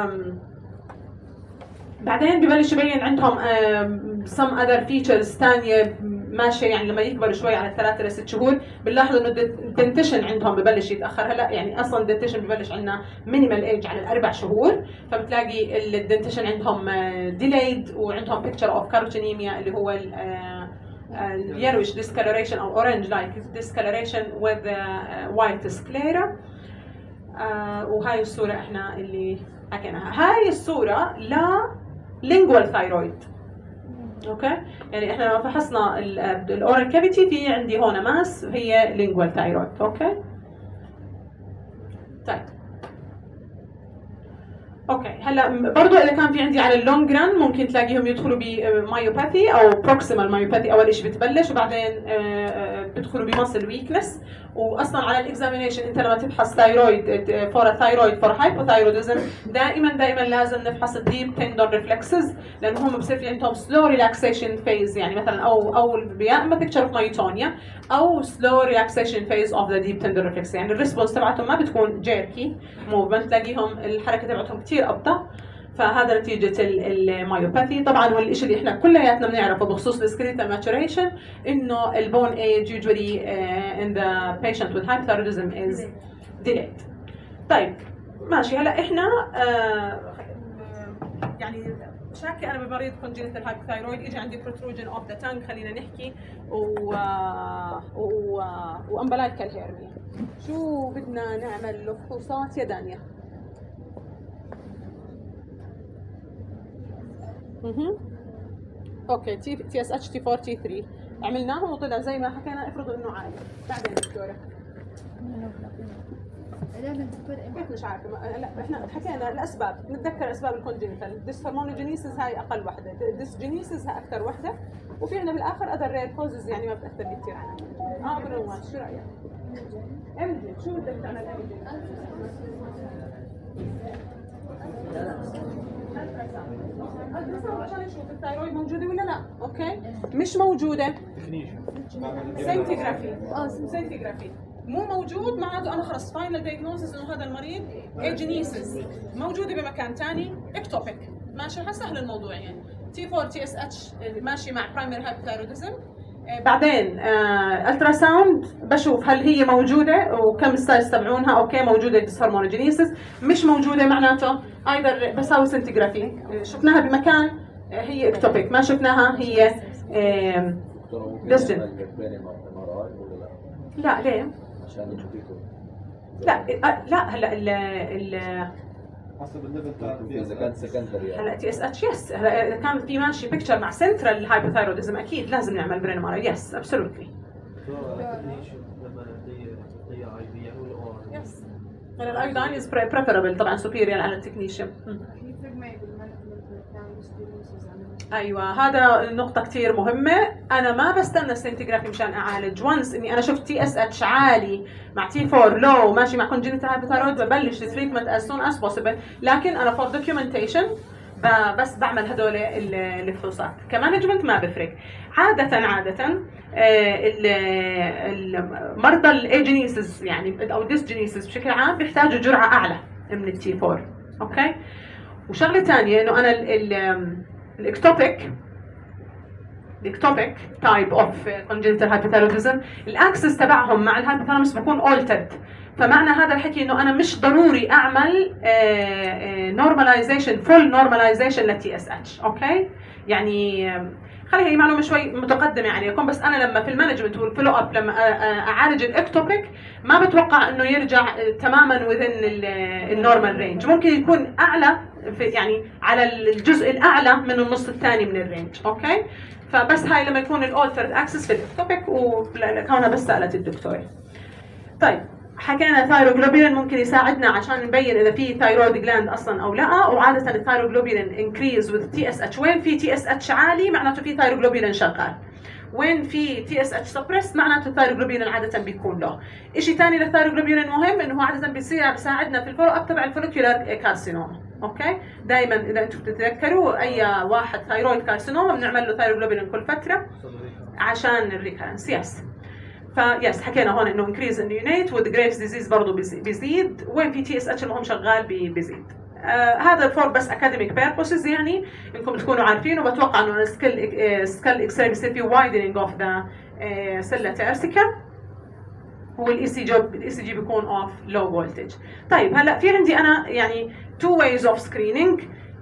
بعدين ببلش يبين عندهم some other features ثانيه ماشيه، يعني لما يكبروا شوي على 3 ل 6 شهور بنلاحظ انه الدنتيشن عندهم ببلش يتاخر. هلا يعني اصلا الدنتيشن ببلش عندنا مينيمال ايج على 4 شهور، فبتلاقي الدنتيشن عندهم ديلايد وعندهم بيكتشر اوف كاروتينيميا اللي هو yellowish discoloration او orange like discoloration with white sclera. وهاي الصورة احنا اللي حكيناها. هاي الصورة lingual thyroid. اوكي يعني احنا لو فحصنا الاورال كافيتي في عندي هون ماس هي lingual thyroid. اوكي طيب اوكي هلا برضه اذا كان في عندي على اللونج ران ممكن تلاقيهم يدخلوا بمايوباثي او بروكسيمال مايوباثي. اول شيء بتبلش وبعدين بيدخلوا بمسل ويكنس. واصلا على الاكزامينيشن انت لما تفحص ثايرويد فور هايبوثايروديزم دائما لازم نفحص الديب تندون ريفلكسز، لان هم بصير في عندهم سلو ريلاكسيشن فيز، يعني مثلا او يا اما بيكتشر اوف مايوتونيا او سلو ريلاكسيشن فيز اوف ذا ديب تندون ريفلكس، يعني الريسبونس تبعتهم ما بتكون جيركي موفمنت، تلاقيهم الحركه تبعتهم كثير ابطا. فهذا نتيجة المايوباثي. طبعا والشيء اللي احنا كلياتنا بنعرفه بخصوص السكريتال ماتوريشن انه البون ايج usually in the patient with hypothyroidism is delayed. طيب ماشي. هلا احنا يعني شاكي انا بمريض congenital hypothyroid اجى عندي protrusion of the tongue خلينا نحكي وامبلايكال هيرنيا. شو بدنا نعمل له فحوصات يا دانيا؟ اوكي تي اس اتش تي 4 تي 3 عملناهم وطلع زي ما حكينا، افرضوا انه عالي. بعدين دكتوره كيف مش عارفه لا احنا حكينا الاسباب، نتذكر اسباب الكونجنتال. ديسهرمونوجينيسيس هاي اقل وحده، ديسجينيسيس هاي اكثر وحده، وفي عندنا بالاخر اذر رير كوزز يعني ما بتاثر لي كثير عنها. بنواس شو رايك؟ امجد شو بدك تعمل امجد؟ عشان نشوف الثايرويد موجوده ولا لا. اوكي مش موجوده سنتيغرافي. سنتيغرافي مو موجود معناته انا خلص فاينل دايجنوستس انه هذا المريض ايجينيسيس. موجوده بمكان ثاني اكتوبيك ماشي، سهل الموضوع يعني. تي 4 تي اس اتش ماشي مع برايمري هايبوثايروديزم. بعدين الترا ساوند بشوف هل هي موجوده وكم السايز تبعونها. اوكي موجوده ديسهرمونوجينيسيس، مش موجوده معناته ايضا بساوي سنتيغرافي. شفناها بمكان هي اكتوبيك، ما شفناها هي ديسجن. لا ليه؟ عشان نشوفيكم. لا هلا ال حسب الليفل تاع اذا كان سكندري هلا تي اس اتش يس. هلا اذا كان في ماشي بيكتشر مع سنترال هايبوثايروديزم اكيد لازم نعمل برين ام ار اي. يس ابسولوتلي. يس هلا الايودين از بريفربل طبعا سوبيريور على التكنيشن. ايوه هذا نقطة كثير مهمة. أنا ما بستنى السنتيغرافي مشان أعالج. وانس إني أنا شفت تي اس اتش عالي مع تي 4 لو ماشي مع كونجنتال هايبوثايرويد ببلش التريتمنت as soon as possible. لكن أنا فور دوكيومنتيشن بس بعمل هدول الفحوصات. كمانجمنت ما بفرق. عادة المرضى الايجينيسيس يعني أو ديسجينيسيس بشكل عام بيحتاجوا جرعة أعلى من التي 4. أوكي. وشغلة ثانية إنه أنا الاكتوبيك تايب اوف كونجنتال هايبوثايروديزم الاكسس تبعهم مع الهايبوثالاموس بكون altered. فمعنى هذا الحكي انه انا مش ضروري اعمل نورماليزيشن فول نورماليزيشن للتي اس اتش. اوكي يعني خلي هي معلومه شوي متقدمه عليكم، بس انا لما في المانجمنت والفولو اب لما اعالج الاكتوبيك ما بتوقع انه يرجع تماما within النورمال رينج. ممكن يكون اعلى في يعني على الجزء الاعلى من النص الثاني من الرينج. اوكي فبس هاي لما يكون الاولترد اكسس في الاكتوبيك وكونها بس سالت الدكتور. طيب حكينا ثايروجلوبولين ممكن يساعدنا عشان نبين اذا في ثايرويد جلاند اصلا او لا. وعاده الثايروجلوبولين انكريز وذ تي اس اتش. وين في تي اس اتش عالي معناته في ثايروجلوبولين شغال. وين في تي اس اتش سبريس معناته الثايروجلوبولين عاده بيكون له. شيء ثاني للثايروجلوبولين مهم انه هو عاده بيساعدنا في الفولو اب تبع الفوليكولار كارسينوما. اوكي دائما اذا انتم بتتذكروا اي واحد ثايرويد كارسينوما بنعمل له ثايروجلوبولين كل فتره عشان الريكرنس. يس فيس حكينا هون انه انكريز النيونيت وذ جريفز ديزيز برضه بيزيد. وين في تي اس اتش المهم شغال بيزيد. هذا فور بس اكاديميك بيربوسز يعني انكم تكونوا عارفين. وبتوقع انه سكال اكس راي بيصير في وايدنينج اوف ذا سيلا تيرسيكا. والاي سي جي بيكون اوف لو فولتج. طيب هلا في عندي انا يعني تو ويز اوف سكرينينج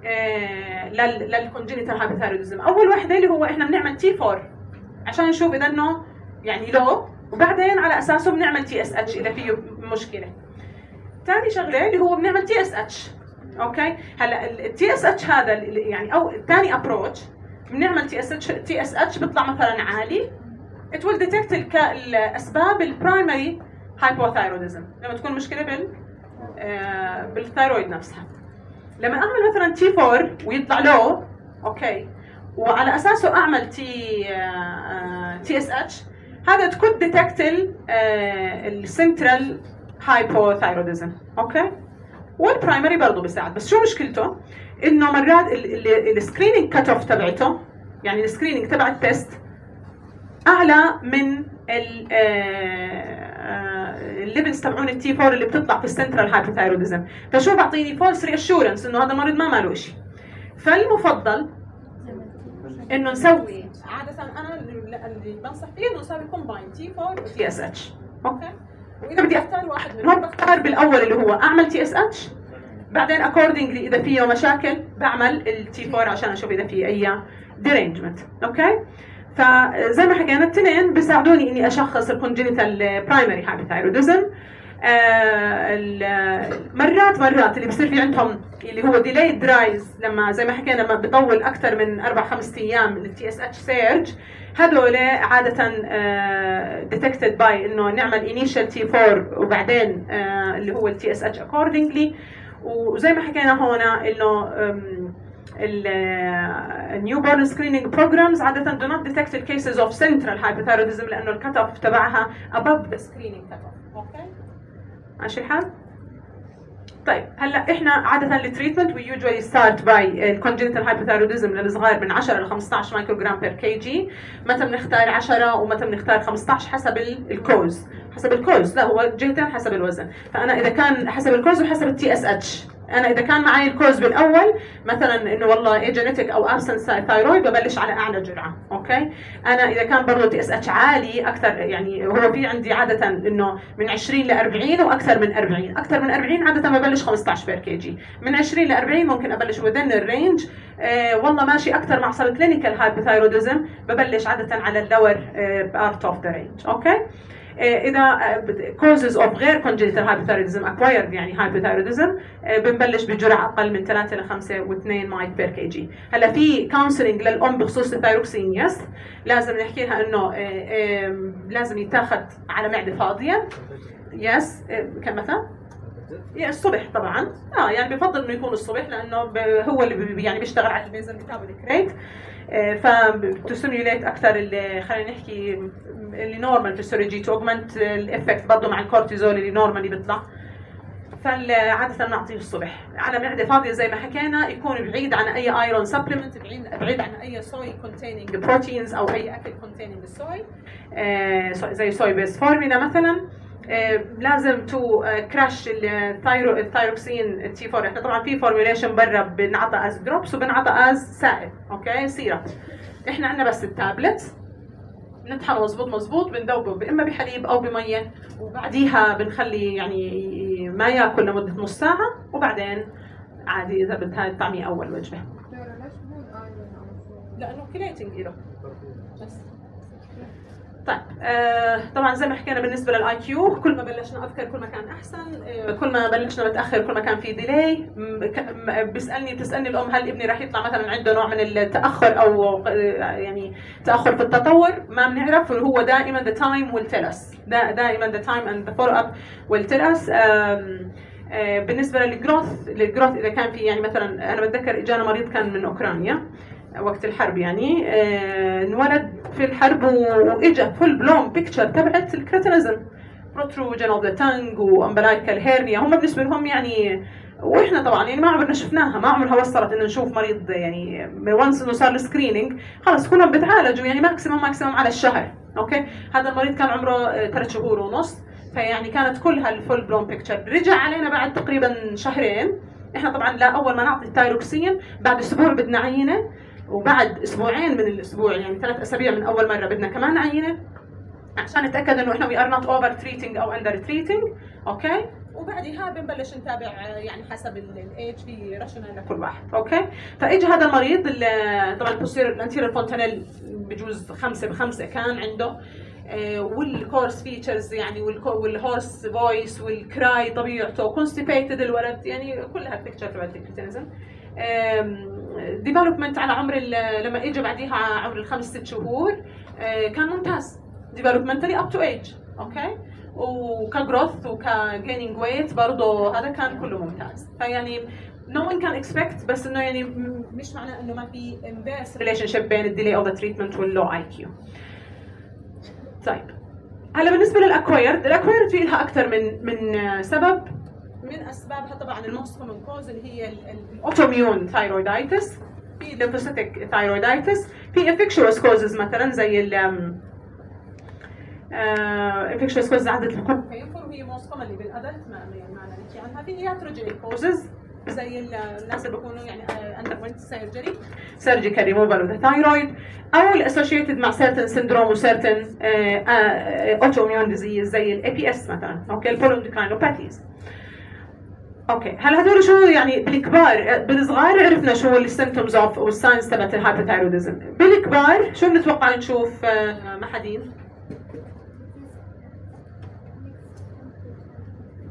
للكونجنتال هايبوثايروديزم. اول وحده اللي هو احنا بنعمل تي 4 عشان نشوف اذا انه يعني لو، وبعدين على اساسه بنعمل تي اس اتش اذا فيه مشكله. ثاني شغله اللي هو بنعمل تي اس اتش. اوكي هلا التي اس اتش هذا يعني او ثاني ابروتش بنعمل تي اس اتش بيطلع مثلا عالي. it will detect الاسباب البرايمري هايبوثايروديزم لما تكون مشكله بالثايرويد نفسها. لما اعمل مثلا تي 4 ويطلع لو اوكي وعلى اساسه اعمل تي اس اتش هذا تكون ديتكت السنترال هايبوثايروديزم. اوكي والبرايمري برضه بيساعد. بس شو مشكلته؟ انه مرات السكريننج كات اوف تبعته يعني السكريننج تبع التست اعلى من الليفلز تبعون التي 4 اللي بتطلع في السنترال هايبوثايروديزم. فشو بعطيني فولس رياشورنس انه هذا المريض ما له شيء. فالمفضل انه نسوي عاده انا اللي بنصح فيه انه نسوي كومباين تي 4 وتي اس اتش. اوكي واذا بدي اختار واحد منهم بختار بالاول اللي هو اعمل تي اس اتش بعدين اكوردنجلي اذا فيه مشاكل بعمل التي 4 عشان اشوف اذا في اي ديرينجمنت. اوكي فزي ما حكينا الاثنين بيساعدوني اني اشخص الكونجنتال برايمري هايبوثايروديزم. مرات اللي بصير في عندهم اللي هو delayed rise، لما زي ما حكينا لما بيطول اكثر من 4-5 ايام التي اس اتش سيرج، هذول عاده detected by انه نعمل initial T4 وبعدين اللي هو التي اس اتش accordingly. وزي ما حكينا هون انه النيوبورن سكرينينج بروجرامز عاده do not detect the cases of central hypothyroidism لانه الكت اوف تبعها above the screening cut off. اوكي ماشي الحال؟ طيب هلا احنا عاده التريتمنت وي يوجوالي ستارت باي الكونجنتال هايبوثايروديزم للصغار من 10 ل 15 مايكروجرام بير كي جي. متى بنختار 10 ومتى بنختار 15 حسب الكوز، حسب الكوز، لا هو جهتين حسب الوزن. فانا اذا كان حسب الكوز وحسب التي اس اتش، انا اذا كان معي الكوز بالاول مثلا انه والله ايجينيتك او ابسنس ثايرويد ببلش على اعلى جرعه. اوكي انا اذا كان برضه تي اس اتش عالي اكثر، يعني هو في عندي عاده انه من 20 ل 40 واكثر من 40، اكثر من 40 عاده ببلش 15 بير كي جي، من 20 ل 40 ممكن ابلش within الرينج. والله ماشي اكثر مع صار كلينيكال هايبوثايروديزم ببلش عاده على اللور بارت اوف ذا رينج. اوكي اذا causes of غير congenital hypothyroidism acquired يعني hypothyroidism بنبلش بجرعه اقل من 3 ل 5 و2 مايك بير كي جي. هلا في كونسلنج للام بخصوص الثايروكسين، يس لازم نحكي لها انه لازم يتاخذ على معده فاضيه. يس كم مثلا؟ الصبح طبعا يعني بفضل انه يكون الصبح لانه هو اللي يعني بيشتغل على البيزل ميتابوليك ريت، فبتستيميوليت اكثر اللي خلينا نحكي اللي نورمال فيسيولوجي تو اوجمنت الافكت برضه مع الكورتيزول اللي نورمالي بيطلع. فعادة نعطيه الصبح على معدة فاضية زي ما حكينا، يكون بعيد عن أي ايرون سبلمنت، بعيد عن أي صوي كونتيننج بروتينز أو أي أكل كونتيننج الصوي، زي صوي بيس فورميلا مثلا. لازم تو كراش الثايروكسين تي 4. احنا طبعا في فورميوليشن برا بنعطى از دروبس وبنعطى از سائل، اوكي سيرب. احنا عندنا بس التابلت بنطحنه مظبوط بندوبه اما بحليب او بميه، وبعديها بنخلي يعني ما ياكل لمده نص ساعه، وبعدين عادي اذا بدها الطعميه اول وجبه. لانه كليتنج له بس. طيب طبعا زي ما حكينا بالنسبه للاي كيو، كل ما بلشنا اذكر كل ما كان احسن، كل ما بلشنا متاخر كل ما كان في ديلي. بتسالني الام هل ابني راح يطلع مثلا عنده نوع من التاخر او يعني تاخر في التطور؟ ما بنعرف، هو دائما the time will tell us، دائما the time and the follow up will tell us. بالنسبه للجروث اذا كان في يعني مثلا انا بتذكر اجانا مريض كان من اوكرانيا وقت الحرب، يعني انولد في الحرب واجا فول بلون بيكتشر تبعت الكريتينيزم، بروتروجن اوف ذا تانج وامبلايكال هيرنيا. هم بالنسبه لهم يعني، واحنا طبعا يعني ما عمرنا شفناها، ما عمرها وصلت انه نشوف مريض يعني وانس انه صار السكرينينج خلص كلهم بتعالجوا يعني ماكسيموم على الشهر. اوكي هذا المريض كان عمره 3 شهور ونص، فيعني كانت كلها الفول بلون بيكتشر. رجع علينا بعد تقريبا شهرين. احنا طبعا لا اول ما نعطي الثايروكسين بعد اسبوع بدنا عينه، وبعد اسبوعين من الاسبوع يعني 3 اسابيع من اول مره بدنا كمان عينه عشان نتاكد انه احنا وي ار نوت اوفر تريتنج او اندر تريتنج. اوكي وبعدها بنبلش نتابع يعني حسب الايج في رشنا لكل واحد. اوكي فاجى هذا المريض طبعا الانتيريور فونتانيل بجوز 5/5 كان عنده، والكورس فيتشرز يعني والهورس فويس والكراي طبيعته، كونستيبيتد الولد، يعني كلها بيكتشر تبعت الكريتينيزم. ديفلوبمنت على عمر لما اجى بعديها عمر 5-6 شهور كان ممتاز ديفلوبمنتالي اب تو ايج. اوكي وكجروث وكجينينج ويت برضه هذا كان كله ممتاز. فيعني no one can expect، بس انه يعني مش معناه انه ما في inverse relationship بين الديلي اوف ذا تريتمنت واللو اي كيو. طيب هلا بالنسبه الاكوايرد في لها اكثر من سبب. من اسبابها طبعا الموست كومن كوز اللي هي الاوتوميون ثايرويدايتس، في ليمفوسيتك ثايرويدايتس، في انفكشوس كوزز مثلا زي انفكشوس كوزز عدد الحكم ينفر، وهي موست كومن اللي بالادلت ما نحكي عنها. في ياتروجينيك كوزز زي الناس اللي بيكونوا يعني underwent surgical removal of the thyroid، او الاسوشيتد مع certain syndrome و certain autoimmune disease زي ال APS مثلا. اوكي البوليندوكراينوباثيز. اوكي هل هذول شو يعني بالكبار؟ بالصغار عرفنا شو السيمبتومز اوف والساينز تبعت الهايبوثايروديزم. بالكبار شو بنتوقع نشوف محدين؟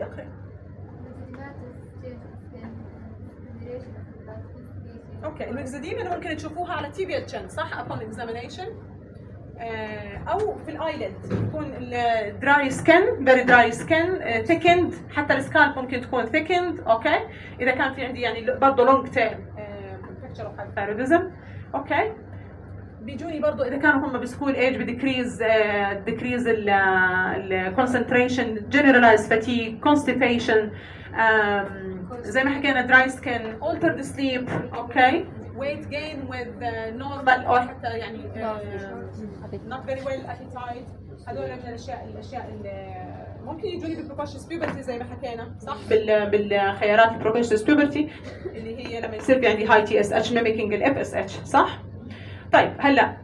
اقرأ. اوكي الميكزوديما ممكن تشوفوها على tibial chin صح upon examination. او في الايلد يكون الدراي سكن فيري دراي سكن ثيكند، حتى السكالب ممكن تكون ثيكند. اوكي اذا كان في عندي يعني برضه لونج تيرم بيكتشر اوف هايبوثايروديزم. اوكي بيجوني برضه اذا كانوا هم بسكول ايج بديكريز الكونسنتريشن، جنرالايز فاتيج، كونستيبيشن، زي ما حكينا دراي سكن، altered sleep. اوكي weight gain with normal او حتى يعني not very well appetite. هذول من الاشياء اللي ممكن يجوني بالبروكوشنس بيوبرتي زي ما حكينا صح، بالخيارات البروكوشنس بيوبرتي اللي هي لما يصير في عندي هاي تي اس اتش ميميكينج الاف اس اتش صح. طيب هلا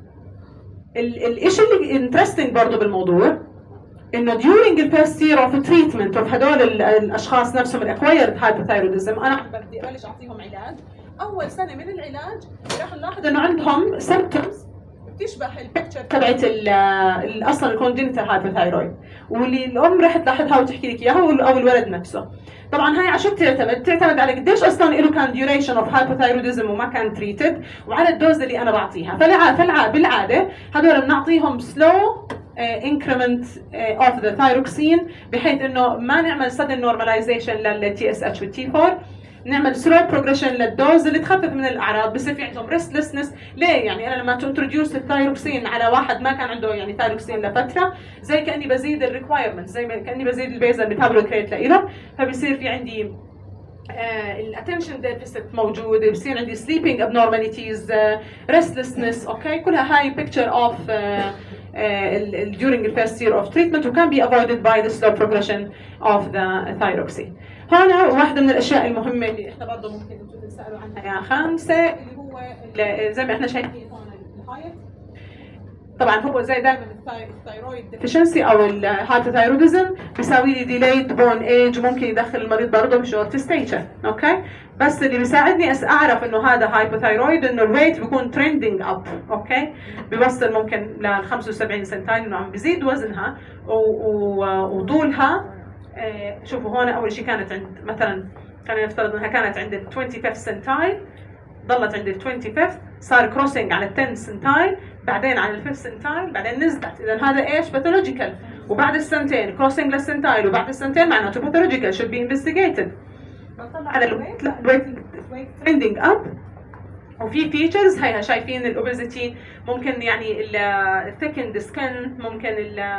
الشيء اللي انترستنج برضه بالموضوع انه during the first year of treatment of هدول الاشخاص نفسهم الاكوايرد هايبوثايروديزم انا بدي ابلش اعطيهم علاج. اول سنه من العلاج راح نلاحظ انه عندهم سيمبتومز بتشبه البيكتشر تبعت اصلا الكونجنتال هايبوثايرويد، واللي الام راح تلاحظها وتحكي لك اياها او الولد نفسه. طبعا هاي عشان تعتمد على قديش اصلا له كان ديوريشن اوف هايبوثايروديزم وما كان تريتد، وعلى الدوز اللي انا بعطيها. بالعاده هذول بنعطيهم سلو increment of the thyroxine بحيث انه ما نعمل sudden normalization لل TSH وال T4، نعمل slow progression للدوز اللي تخفف من الاعراض. بصير في عندهم restlessness. ليه؟ يعني انا لما تنتروديوس الثايروكسين على واحد ما كان عنده يعني ثايروكسين لفتره، زي كاني بزيد الريكوايرمنت، زي ما كاني بزيد البيزل ميتابوليك ريت لإله، فبصير في عندي الاتنشن ديفيسيت موجود، بصير عندي sleeping abnormalities، restlessness. اوكي كلها هاي picture of during the first year of treatment وكان be avoided by the slow progression of the thyroxine. هنا واحدة من الأشياء المهمة اللي إحنا برضه ممكن أنتم تسألوا عنها يا خمسة، اللي هو زي ما إحنا شايفين هون الهايت. طبعا هو زي دائما الثايرويد ديفيشنسي أو الهايبوثايروديزم بيساوي لي delayed bone age، وممكن يدخل المريض برضه بشورت ستيتشر. أوكي بس اللي بيساعدني أعرف إنه هذا هايبوثايرويد إنه الويت بيكون trending up. أوكي بيوصل ممكن ل 75 سنتايل، إنه عم بيزيد وزنها وطولها. شوفوا هون اول شيء كانت عند مثلا خلينا نفترض انها كانت عند ال 25 سنتايل، ضلت عند ال 25، صار كروسنج على ال 10 سنتايل، بعدين على ال 5 سنتايل، بعدين نزلت. اذا هذا ايش؟ باثولوجيكال. وبعد السنتين كروسنج للسنتايل، وبعد السنتين معناته باثولوجيكال should be investigated. بطلع على الويت، لا الويت ترندنج اب. وفي فيتشرز هيها شايفين الاوبيزيتي، ممكن يعني الثيكند سكن، ممكن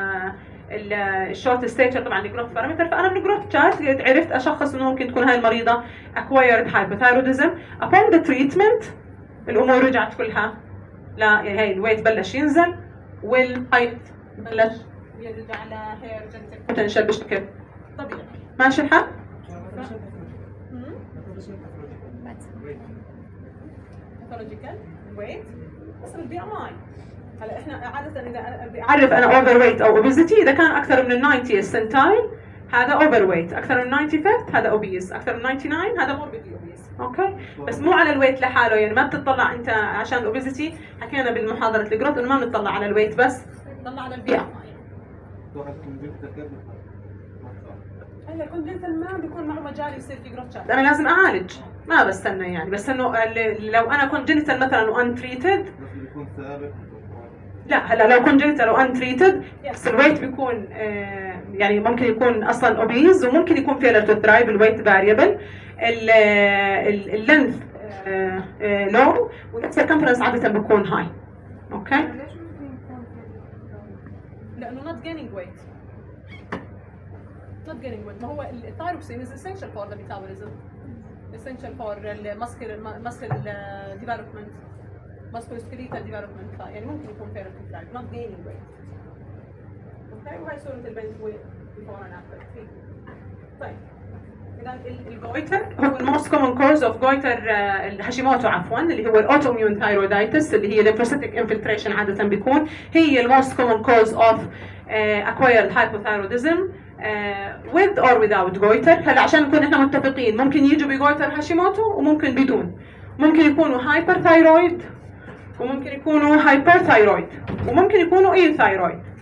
الشورت ستيتشر، طبعا الجروث بارامتر. فانا من الجروث تشارت عرفت اشخص انه ممكن تكون هاي المريضه acquired hypothyroidism. upon the treatment الامور رجعت كلها لا، يعني هاي الويت بلش ينزل والهايت بلش يرجع لهير جينيتك بوتنشال بشكل طبيعي. ماشي الحال؟ باثولوجيكال ويت بس بالبي ام اي. هلا احنا عاده اذا بعرف انا اوفر ويت او اوبيزيتي اذا كان اكثر من ال 90 سنتايل هذا اوفر ويت، اكثر من 95 هذا اوبيز، اكثر من 99 هذا موربيدلي اوبيز. اوكي بس مو على الويت لحاله، يعني ما بتطلع انت عشان الاوبيزيتي حكينا بالمحاضره الجروث انه ما بنطلع على الويت بس، بنطلع على البي ام اي. هلا كونجنتال ما بيكون معه مجال يصير في جروث شات، انا لازم اعالج ما بستنى يعني. بس انه لو انا كونجنتال مثلا وان تريتد بيكون ثابت. لا هلا لو كونجنتال وان تريتد يس الويت بيكون يعني ممكن يكون اصلا اوبيز، وممكن يكون فيلر تو ثرايف، الويت فاريبل، اللينث لو، والسيركمفرنس عاده بيكون هاي. اوكي لانه not gaining weight. not gaining weight. ما هو الثايروكسين is essential for the metabolism, essential for the muscle development, musculoskeletal development. يعني ممكن يكون فيرل تو ثرايف not gaining weight. اوكي وهي صورة البنت before and after. طيب اذا الجويتر هو الموست كومن كوز اوف جويتر الهاشيموتو عفوا، اللي هو الاوتو اميون ثايرويدايتس اللي هي lymphocytic infiltration عاده بيكون هي الموست كومن كوز اوف acquired hypothyroidism with or without goiter. هلا عشان نكون احنا متفقين ممكن يجوا بجويتر هاشيموتو وممكن بدون، ممكن يكونوا هايبر ثايرويد وممكن يكونوا هايبر ثايرويد وممكن يكونوا اي ثايرويد.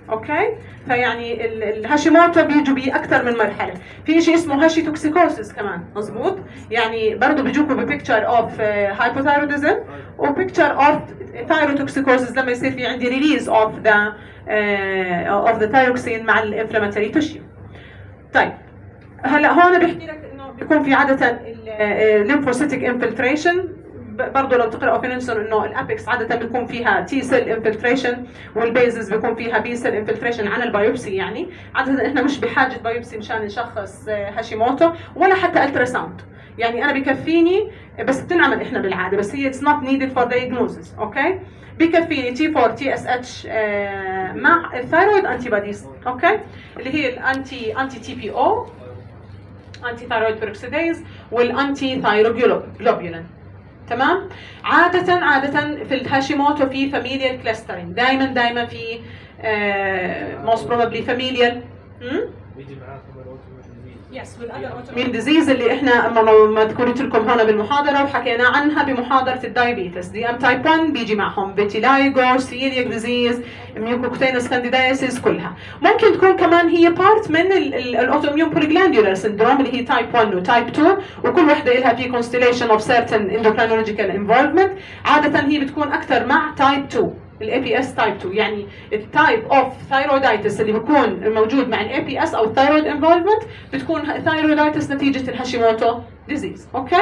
اوكي. فيعني الهاشيموتو بيجوا باكثر من مرحله. في شيء اسمه هاشي توكسيكوسيس كمان، مزبوط؟ يعني برضه بيجوكوا ببيكتشر اوف هايبوثايروديزم وبيكتشر اوف ثايروتوكسيكوسيس لما يصير في عندي ريليز اوف ذا ثايروكسين مع الانفلاماتوري تشيو. طيب هلا هون بيحكي لك انه بيكون في عاده الليمفوسيتيك انفلتريشن. برضه لو تقراوا في ننسون انه الابيكس عاده بيكون فيها تي سيل انفلتريشن والبيزز بيكون فيها بي سيل انفلتريشن عن البايوبسي. يعني عاده احنا مش بحاجه بايوبسي مشان نشخص هاشيموتو ولا حتى الترا ساوند. يعني انا بكفيني بس بتنعمل احنا بالعاده، بس هي اتس نوت نيدد فور diagnosis. اوكي، بكفيني تي 4 تي اس اتش مع الثايرويد انتي بوديز، اوكي، اللي هي الانتي تي بي او، انتي ثايرويد بيروكسيديز، والانتي ثايروجلوبولين. تمام. عادة في الهاشيموتو في فاميليال كلاسترينج، دائما في موست بروبلي فاميليال بيجي معاه كمان يس والاوتوميون ديزيز اللي احنا ما ذكرت لكم هنا بالمحاضره وحكينا عنها بمحاضره الدايابيتس. دي ام تايب 1 بيجي معهم فيتيلايجو، سيلياك ديزيز، ميوكوكتينس كانديدايسيس، كلها. ممكن تكون كمان هي بارت من الاوتوميون بوليجلاندولار سندروم اللي هي تايب 1 وتايب 2، وكل وحده لها في كونستيليشن اوف سيرتن اندوكرينولوجيكال انفولفمنت. عاده هي بتكون اكثر مع تايب 2، الاي بي اس تايب 2. يعني التايب اوف ثايرويدايتس اللي بيكون موجود مع الاي بي اس او الثايرويد انفولفمنت بتكون ثايرويدايتس نتيجه الهاشيموتو ديزيز. اوكي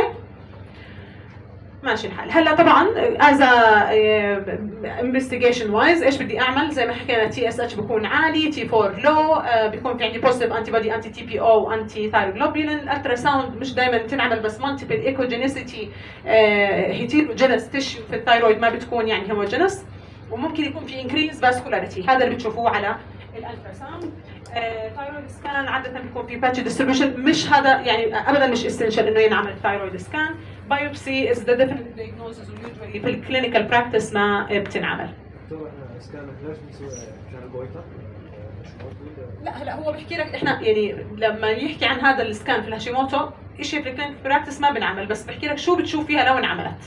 ماشي الحال. هلا طبعا از انفستيجيشن وايز ايش بدي اعمل؟ زي ما حكينا تي اس اتش بكون عالي، تي 4 لو، بيكون في عندي بوزيتيف انتي بودي انتي تي بي او وانتي ثايروجلوبولين. الالترا ساوند مش دائما تنعمل بس مالتيبل ايكوجينيسيتي هيتيروجينس تيشو في الثايرويد ما بتكون يعني هوموجينس، وممكن يكون في انكريز فاسكولاريتي. هذا اللي بتشوفوه على الالترا ساوند. ثايرويد سكان عاده بيكون في باتش ديستريبيوشن، مش هذا يعني ابدا مش اسينشال انه ينعمل ثايرويد سكان. بايوبسي از ذا ديفينيت دايجنوستس ويوجوالي في الكلينيكال براكتس ما بتنعمل. دكتور احنا سكانك ليش بنسوي عشان الجويتر؟ لا هلا هو بحكي لك احنا يعني لما يحكي عن هذا السكان في الهاشيموتو شيء في الكلينيكال براكتس ما بنعمل، بس بحكي لك شو بتشوف فيها لو انعملت.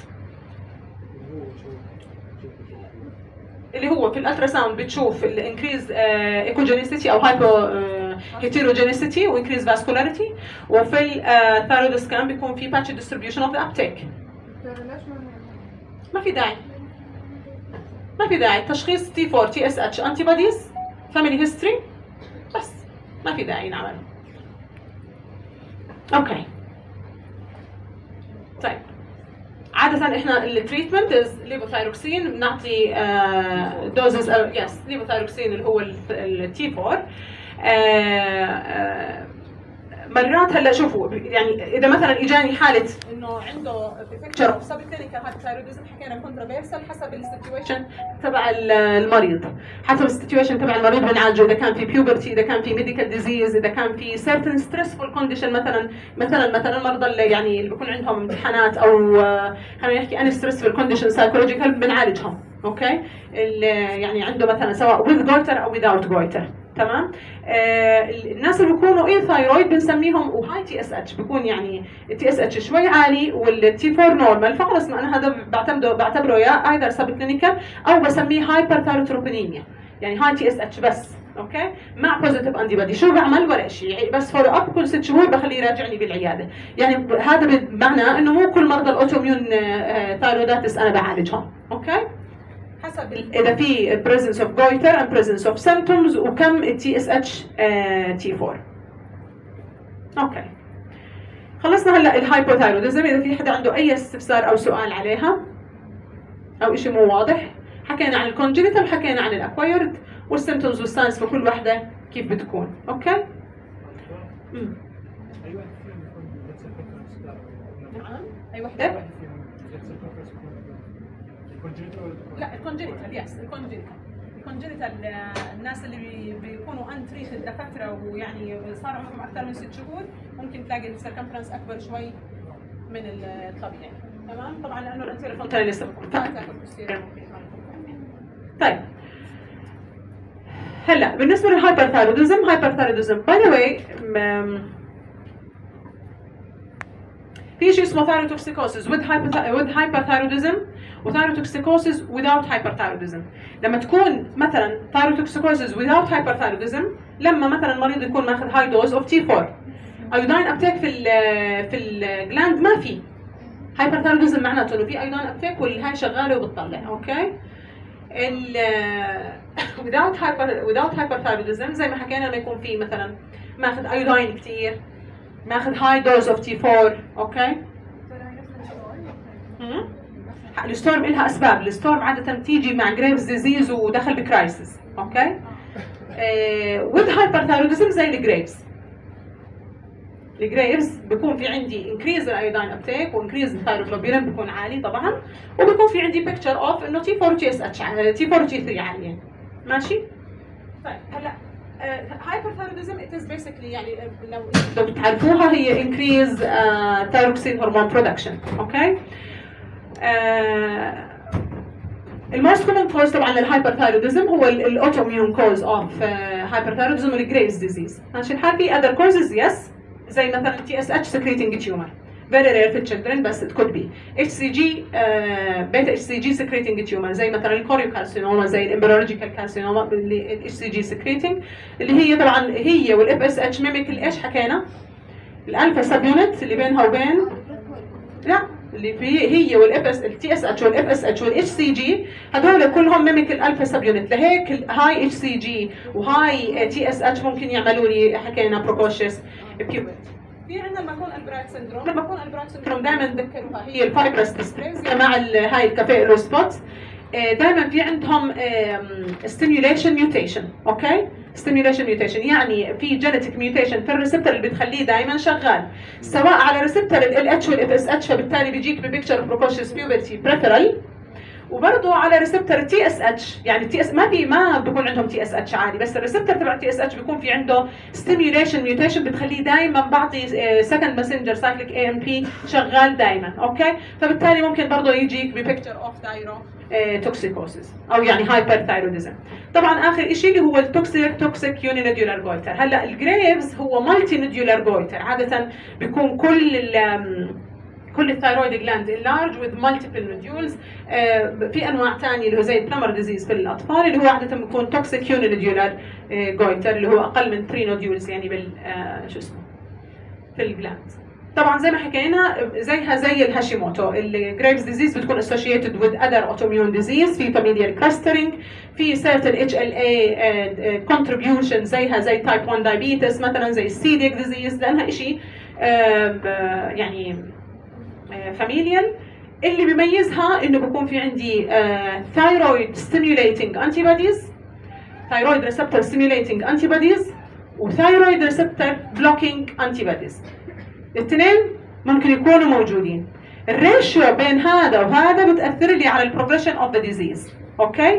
اللي هو في الالترا ساوند بتشوف الانكريز ايكوجينيسيتي او هايبو هيتيروجينيسيتي وانكريز فاسكولاريتي، وفي الثايرويد سكان بيكون في باتش ديستريبيوشن اوف ذا ابتيك. ما في داعي، ما في داعي. تشخيص تي 4 تي اس اتش انتي بوديز، فاميلي هيستوري، بس ما في داعي نعمل. اوكي طيب عادة احنا التريتمنت از ليفوثايروكسين، بنعطي دوزز يس ليفوثايروكسين اللي هو التي 4. مرات هلا شوفوا يعني اذا مثلا اجاني حاله انه عنده بيكتشر اوف سب كلينيكال هايبوثايروديزم، حكينا كونترافيرسال حسب السيتويشن تبع المريض، حسب السيتويشن تبع المريض بنعالجه. اذا كان في بيوبرتي، اذا كان في ميديكال ديزيز، اذا كان في سيرتن ستريسفول كونديشن، مثلا المرضى اللي يعني اللي بيكون عندهم امتحانات او خلينا نحكي ان ستريسفول كونديشن سايكولوجيكال بنعالجهم. اوكي اللي يعني عنده مثلا سواء with goiter او without goiter. تمام. الناس اللي بيكونوا ايه ثايرويد بنسميهم وهاي تي اس اتش، بيكون يعني التي اس اتش شوي عالي والتي 4 نورمال، فخلص انا هذا بعتبره يا ايذر سب كلينيكال او بسميه هايبر ثايروتروبينيميا، يعني هاي تي اس اتش بس. اوكي مع بوزيتيف انتي بودي. شو بعمل؟ ولا شيء، يعني بس فولو اب كل 6 شهور بخليه يراجعني بالعياده. يعني هذا بمعنى انه مو كل مرضى الاوتوميون ثايرويداتس انا بعالجهم. اوكي حسب اذا في presence of goiter and presence of symptoms وكم التي اس اتش تي 4. اوكي خلصنا هلا الهايبوثايروديزم. اذا في حدا عنده اي استفسار او سؤال عليها او شيء مو واضح. حكينا عن الكونجنيتال، حكينا عن الاكوايرد والسيمتومز والساينس في كل وحده كيف بتكون. اوكي ايوه نعم اي وحده. لا الكونجنيتال يس الكونجنيتال الناس اللي بيكونوا انتريتد دكاتره ويعني صار عمرهم اكثر من 6 شهور ممكن تلاقي السيركمفرنس اكبر شوي من الطبيعي. تمام. طبعا لانه الانتيريور فونتانيل لسه بكون طيب. هلا بالنسبه للهايبرثايروديزم، باي ذا واي في شيء اسمه thyrotoxicosis with hyperthyroidism وthyrotoxicosis without hyperthyroidism. لما تكون مثلا thyrotoxicosis without hyperthyroidism لما مثلا المريض يكون ماخذ high dose of T4 ايودين ابتيك في الجلاند ما في hyperthyroidism، معناته انه في ايودين ابتيك والهاي شغاله وبتطلع. اوكي without hyperthyroidism زي ما حكينا انه يكون في مثلا ماخذ ايودين كثير، ماخذ high dose of T4. اوكي الستورم لها اسباب، الستورم عاده تيجي مع جريفز ديزيز ودخل بكرايسيس. اوكي with hyperthyroidism زي الجريفز بيكون في عندي increase الايودين ابتيك وانكريز الثايروجلوبولين بيكون عالي طبعا، وبيكون في عندي picture of انه T4 و TSH T4 و T3 عاليين. ماشي. طيب هلا hyperthyroidism it is basically يعني لو بتعرفوها هي increase thyroxine hormone production. اوكي الموست كومن كوز طبعا للهايبرثايروديزم هو الاوتوميون كوز اوف هايبرثايروديزم والجريفز ديزيز. ماشي الحال. في اذر كوزز يس زي مثلا TSH secreting tumor very rare في children بس it could be HCG beta HCG secreting tumor زي مثلا الكوريوكارسينوما زي الامبريولوجيكال كارسينوما اللي HCG secreting اللي هي طبعا هي والFSH ميميك ايش حكينا الالفا سب يونت اللي بينها وبين لا اللي هي التي اس اتش والاف اس اتش والاتش سي جي هذول كلهم ميميك الالفا سب يونت. لهيك هاي اتش سي جي وهاي تي اس اتش ممكن يعملوا لي حكينا بروكوشس بيوبرتي. في عندنا الماكون البرايت سندروم. الماكون البرايت سندروم دائما نذكرها هي الفايبرس ديسبليزيا مع هاي الكافيئلو سبوت. دائما في عندهم ستيميوليشن ميوتيشن. اوكي ستيميوليشن ميوتيشن يعني في جينيتيك ميوتيشن في الريسبتور اللي بتخليه دائما شغال سواء على ريسبتور ال اتش والاف اس اتش فبالتالي بيجيك ببيكتشر بروكوشس بيوبرتي بريفرال، وبرضه على ريسبتور تي اس اتش يعني تي اس ما بيكون عندهم تي اس اتش عادي بس الريسبتور تبع تي اس اتش بيكون في عنده ستيميوليشن ميوتيشن بتخليه دائما بعطي سكند ماسنجر سايكليك اي ام بي شغال دائما. اوكي فبالتالي ممكن برضه يجيك ببيكتشر اوف ثايرو توكسيكوسيس او يعني هايبر ثايروديزم. طبعا اخر شيء اللي هو التوكسيك يونينوديولار جويتر. هلا الجريفز هو مالتي نوديولار جويتر، عاده بيكون كل الثايرويد جلاند اللارج with multiple nodules. في انواع ثانيه اللي هو زي البلمر ديزيز في الاطفال اللي هو عاده بيكون توكسيك يونينوديولار جويتر اللي هو اقل من 3 نوديولز يعني بال شو اسمه في الجلاند. طبعا زي ما حكينا زيها زي الهاشيموتو الجريفز ديزيز بتكون associated with other autoimmune disease في familial clustering في certain HLA contribution زيها زي type 1 diabetes مثلا زي celiac disease لانها شيء يعني familial. اللي بيميزها انه بيكون في عندي thyroid stimulating antibodies thyroid receptor stimulating antibodies وthyroid receptor blocking antibodies. الاثنين ممكن يكونوا موجودين. الريشيو بين هذا وهذا بتاثر لي على البروجريشن اوف ذا ديزيز. اوكي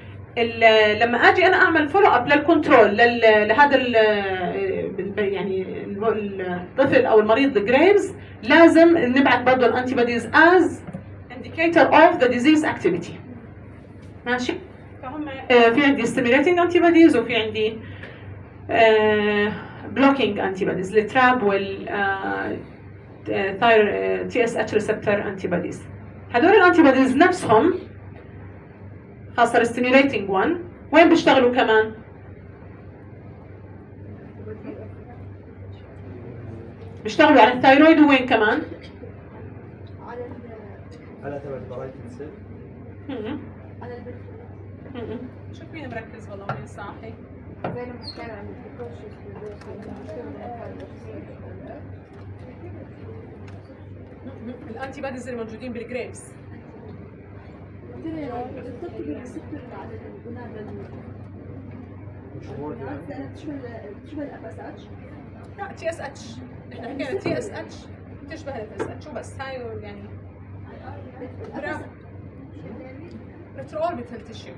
لما اجي انا اعمل فولو اب للكنترول لهذا يعني الطفل او المريض جريفز لازم نبعث برضه الانتي بوديز از indicator of the disease activity. ماشي فهم في عندي stimulating antibodies وفي عندي blocking antibodies التراب وال TSH receptor antibodies. هذول الانتيبوديز نفسهم خاصة الستيميوليتنج 1 وين بيشتغلوا كمان؟ بيشتغلوا على الثايرويد وين كمان؟ على تبع البرايتن سيل. على البريد. شوف مين مركز والله وين صاحي. زي ما حكينا عن البروكوشس الانتي بوديز اللي موجودين بالجريفز. تشبه الاف اس اتش؟ لا تي اس اتش، احنا حكينا تي اس اتش تشبه الاف اس اتش وبس. هاي يعني ريترو اوربيتال تيشيو.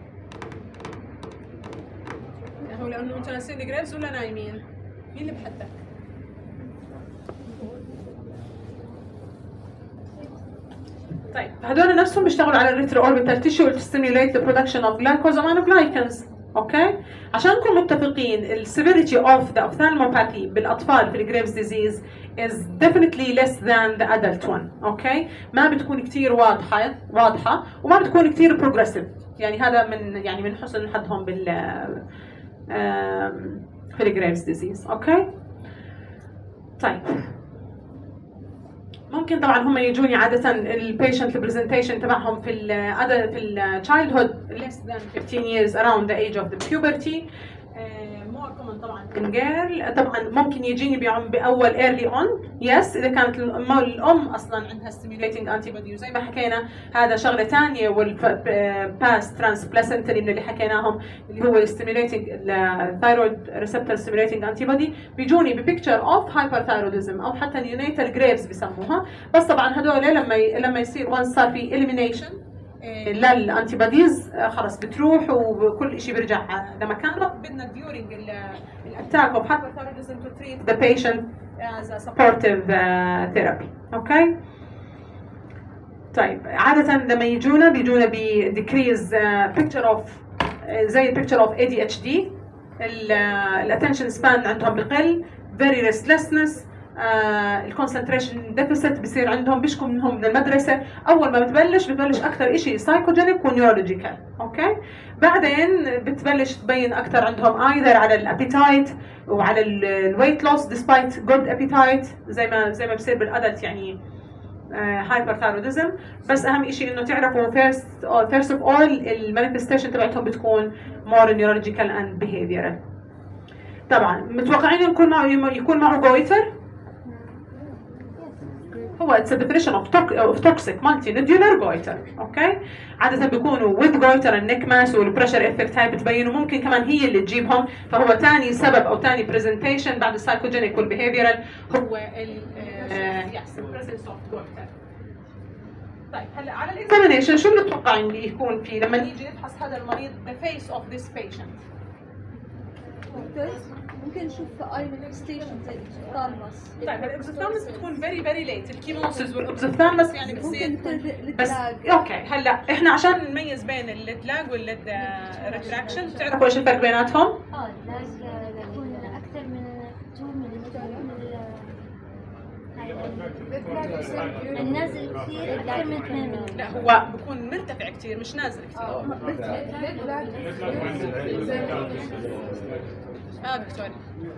هو لانه انتوا ناسين الجريفز ولا نايمين؟ مين اللي بحدك؟ طيب هذول نفسهم بيشتغلوا على الريترو اوربيتال تيشيو to stimulate the production of glucosamine glycans. اوكي عشان نكون متفقين السيفيريتي اوف ذا ophthalmopathy بالاطفال في الجريفز ديزيز is definitely less than the adult one. اوكي ما بتكون كثير واضحه وما بتكون كثير بروجريسيف، يعني هذا من حسن حظهم بال في الجريفز ديزيز. اوكي طيب ممكن طبعا هم يجوني عاده البيشنت البرزنتيشن تبعهم في التشايلد هود less than 15 years around the age of the puberty. more common طبعا in girl. طبعا ممكن يجيني باول early on yes اذا كانت الام اثلا عندها stimulating antibody، وزي ما حكينا هذا شغله ثانيه والباس ترانسبلاسنتري من اللي حكيناهم اللي هو stimulating thyroid receptor stimulating antibody بيجوني ببيكتشر اوف hyperthyroidism او حتى neonatal graves بسموها. بس طبعا هدول لما يصير once صار في elimination للانتي بوديز خلص بتروح وكل شيء بيرجع لمكانه. بدنا during الاتاك of hyperthyroidism to treat the patient as a supportive therapy. اوكي طيب عادة لما بيجونا ب decrease picture of زي picture of ADHD، الاتنشن سبان عندهم بقل، very restlessness، الكونسنتريشن ديفيسيت بصير عندهم، بيشكوا منهم من المدرسه. اول ما بتبلش اكثر شيء سايكوجينيك ونيورولوجيكال. اوكي بعدين بتبلش تبين اكثر عندهم ايذر على الابيتايت وعلى الويت لوس ديسبايت جود ابيتايت زي ما بصير بالادلت، يعني هايبرثايروديزم. بس اهم شيء انه تعرفوا فيرست اوف اول المانيفستيشن تبعتهم بتكون مور نيورولوجيكال اند بيهيفيرال. طبعا متوقعين يكون معه جويتر. هو it's a definition of toxic multinodular goiter. اوكي عادة بيكونوا with goiter النك ماس والبريشر افكت هاي بتبينوا، ممكن كمان هي اللي تجيبهم، فهو ثاني سبب او ثاني برزنتيشن بعد السايكوجينيك والبيهيفيرال هو presence of goiter. طيب هلا على الاكزامينيشن شو بنتوقع اللي يكون فيه لما نيجي نفحص هذا المريض the face of this patient؟ ممكن نشوف اي مانيفستيشن زي الاكزوثالموس. طيب الاكزوثالموس بتكون فيري ليت، الكيموسيس والاكزوثالموس يعني بتصير بس. اوكي هلا احنا عشان نميز بين الليد لاج والليد ريتراكشن بتعرفوا ايش الفرق بيناتهم؟ اللاج بيكون اكثر من 2 ملم من نازل كثير اكثر من 2 ملم. لا هو بكون مرتفع كثير مش نازل كثير. دكتور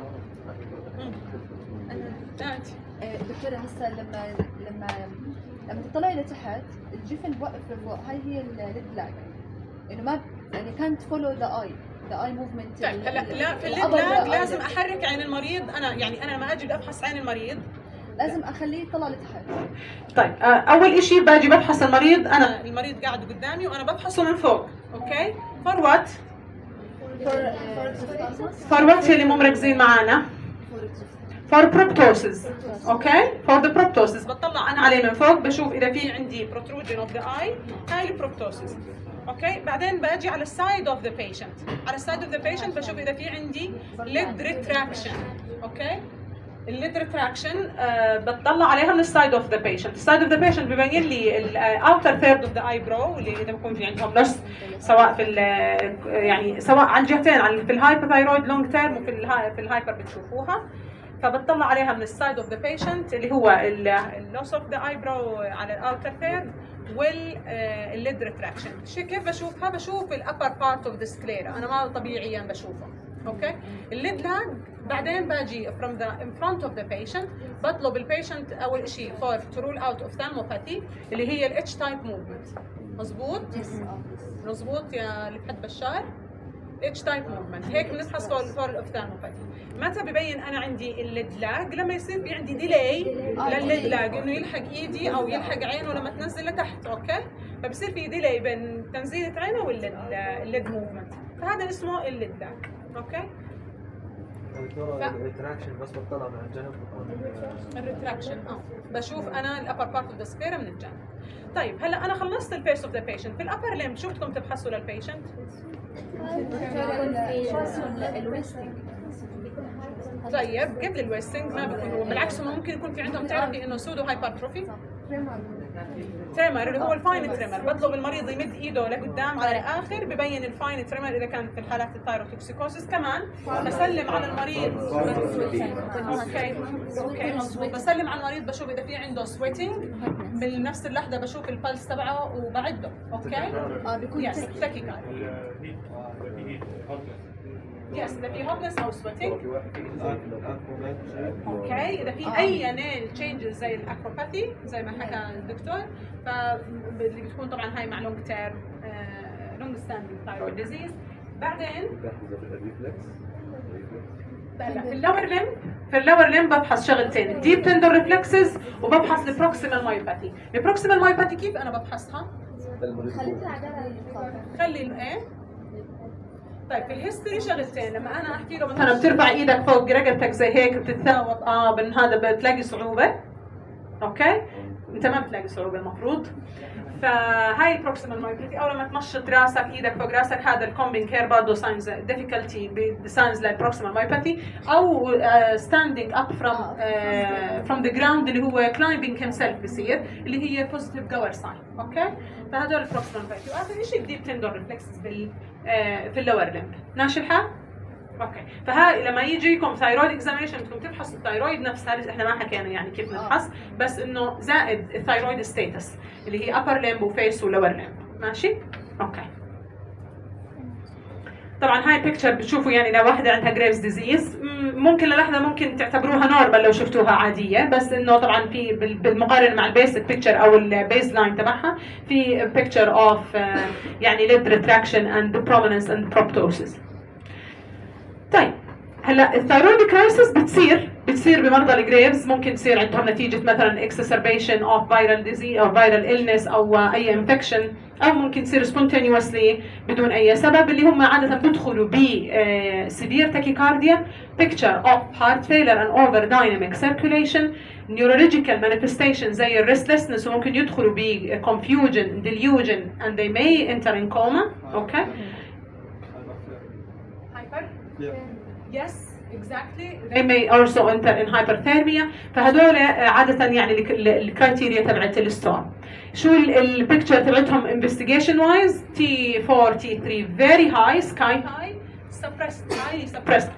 دكتورة هسه لما تطلعي لتحت الجفن بوقف لفوق، هاي هي الليد لاج، انه ما يعني كانت فولو ذا اي موفمنت. طيب هلا لا في الليد لاج لازم احرك عين المريض. انا لما اجي ابحث عين المريض لازم اخليه يطلع لتحت. طيب اول شيء باجي بفحص المريض، انا المريض قاعد قدامي وانا بفحصه من فوق. اوكي فور وات؟ فور وات اللي مو مركزين معانا؟ فور بروبتوسيس. اوكي فور ذا بروبتوسيس بطلع انا عليه من فوق بشوف اذا في عندي protrusion اوف ذا اي، هاي البروبتوسيس. اوكي بعدين باجي على السايد اوف ذا بيشنت، على السايد اوف ذا بيشنت بشوف اذا في عندي ليد ريتراكشن. اوكي الليد ريتراكشن بتطلع عليها من السايد اوف ذا بيشنت. السايد اوف ذا بيشنت ببين لي الاوتر ثيرد اوف ذا اي برو، اللي اذا بكون في عندهم نص سواء في يعني سواء على الجهتين، في الهايبرثايرويد لونج تيرم وفي الهايبر بتشوفوها، فبتطلع عليها من السايد اوف ذا بيشنت اللي هو اللوس اوف ذا اي برو على الاوتر ثيرد والليد ريتراكشن. كيف بشوفها؟ بشوف الابر بارت اوف ذا سكليرا، انا ما طبيعيا بشوفه. اوكي الليد لاج بعدين باجي from the in front of the patient بطلب البيشنت اول شيء for to rule out ophthalmopathy اللي هي ال H type movement. مظبوط؟ مظبوط يا اللي بحد بشار؟ H type movement هيك بنفحص for ophthalmopathy. متى ببين انا عندي الليد لاج؟ لما يصير في عندي ديلي للليد لاج، انه يلحق ايدي او يلحق عينه لما تنزل لتحت. اوكي فبصير في ديلي بين تنزيله عينه والليد موفمنت، فهذا اسمه الليد لاج. اوكي دكتورة الريتراكشن بس بطلع من الجنب. الريتراكشن بشوف انا الابر بارت اوف ذا سكليرا من الجنب. طيب هلا انا خلصت الفيس اوف ذا بيشنت، في الابر ليمب شو بدكم تبحثوا للبيشنت؟ طيب قبل الويستنج ما بيكون، بالعكس هم ممكن يكون في عندهم تعرفي انه سودو هايبرتروفي تريمر اللي هو الفاين تريمر، بطلب المريض يمد ايده لقدام على الاخر ببين الفاين تريمر اذا كانت في الحالات الثايروتوكسيكوسيس. كمان بسلم على المريض. اوكي مظبوط. بسلم على المريض بشوف اذا في عنده سويتنج، بنفس اللحظه بشوف البلس تبعه وبعده. اوكي بيكون يس تاكيكارد. يس اذا في هوتنس او سويتنج. اوكي اذا في اي نيل تشينجز زي الاكروباثي زي ما حكى الدكتور، فاللي بتكون طبعا هاي مع لونج تيرم لونج ستاندينج ثايرويد ديزيز. بعدين في اللور ليم بفحص شغلتين، ديب تندر ريفلكسز وبفحص البروكسيمال مايوباثي. البروكسيمال مايوباثي كيف انا بفحصها؟ خلي ايه. طيب في الهيستوري شغلتين، لما انا احكي له مثلا بترفع ايدك فوق رقبتك زي هيك بتتثاوب هذا بتلاقي صعوبه. اوكي انت ما بتلاقي صعوبه المفروض. فهاي البروكسيمال مايوباثي. او لما تنشط راسك ايدك فوق راسك، هذا الكومبينج هير برضه ساينز ديفيكولتي بساينز للبروكسيمال مايوباثي. او ستاندينج اب فروم ذا جراوند اللي هو كلايمبينج هيم سيلف بصير، اللي هي بوزيتيف جوور ساين. اوكي فهدول البروكسيمال مايوباثي. واخر شيء الديب تندر ريفلكسز في اللور لمب. ماشي الحال؟ اوكي فهاي لما يجيكم ثايرويد اكزامينشن بدكم تفحصوا الثايرويد نفسها. احنا ما حكينا يعني كيف نفحص، بس انه زائد الثايرويد ستاتس اللي هي upper limb وفيس ولور limb. ماشي؟ اوكي. طبعا هاي بيكتشر بتشوفوا يعني لو واحدة عندها جريفز ديزيز ممكن للحظة ممكن تعتبروها نورمال لو شفتوها عادية، بس انه طبعا في بالمقارنة مع البيسك بيكتشر او البيز لاين تبعها في بيكتشر اوف يعني lid retraction and prominence and proptosis. طيب هلا الثايرويد كرايسيس بتصير بمرضى الجريفز، ممكن تصير عندهم نتيجه مثلا exacerbation of viral disease او viral illness او اي infection، او ممكن تصير spontaneously بدون اي سبب، اللي هم عاده بيدخلوا ب severe tachycardia, picture of heart failure and over dynamic circulation, neurological manifestation زي الريستلسنس، وممكن يدخلوا ب confusion, delusion and they may enter in coma. اوكي Yes, exactly. They may also enter in hyperthermia. فهدول عادة يعني الكرايتيريا تبعت الستورم. شو البيكتشر تبعتهم investigation wise؟ T4 T3 very high, sky high, suppressed, highly suppressed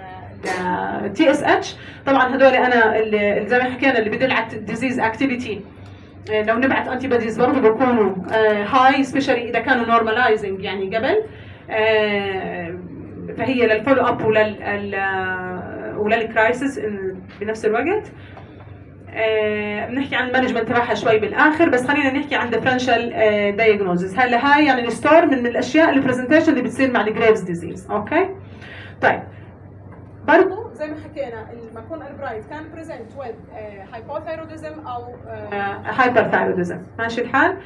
TSH. طبعا هدول انا زي ما حكينا اللي بدل على disease activity. لو نبعت انتي بوديز برضه بيكونوا high especially اذا كانوا normalizing يعني قبل. فهي للفولو اب وللكرايسيس بنفس الوقت. بنحكي عن المانجمنت تبعها شوي بالاخر، بس خلينا نحكي عن ديفرنشال دايجنوزز. هلا هاي يعني الستور من الاشياء البرزنتيشن اللي بتصير مع الجريفز ديزيز. اوكي طيب برضه زي ما حكينا الماكون البرايت كان بريزنت وذ هايبوثايروديزم او هايبرثايروديزم. ماشي الحال؟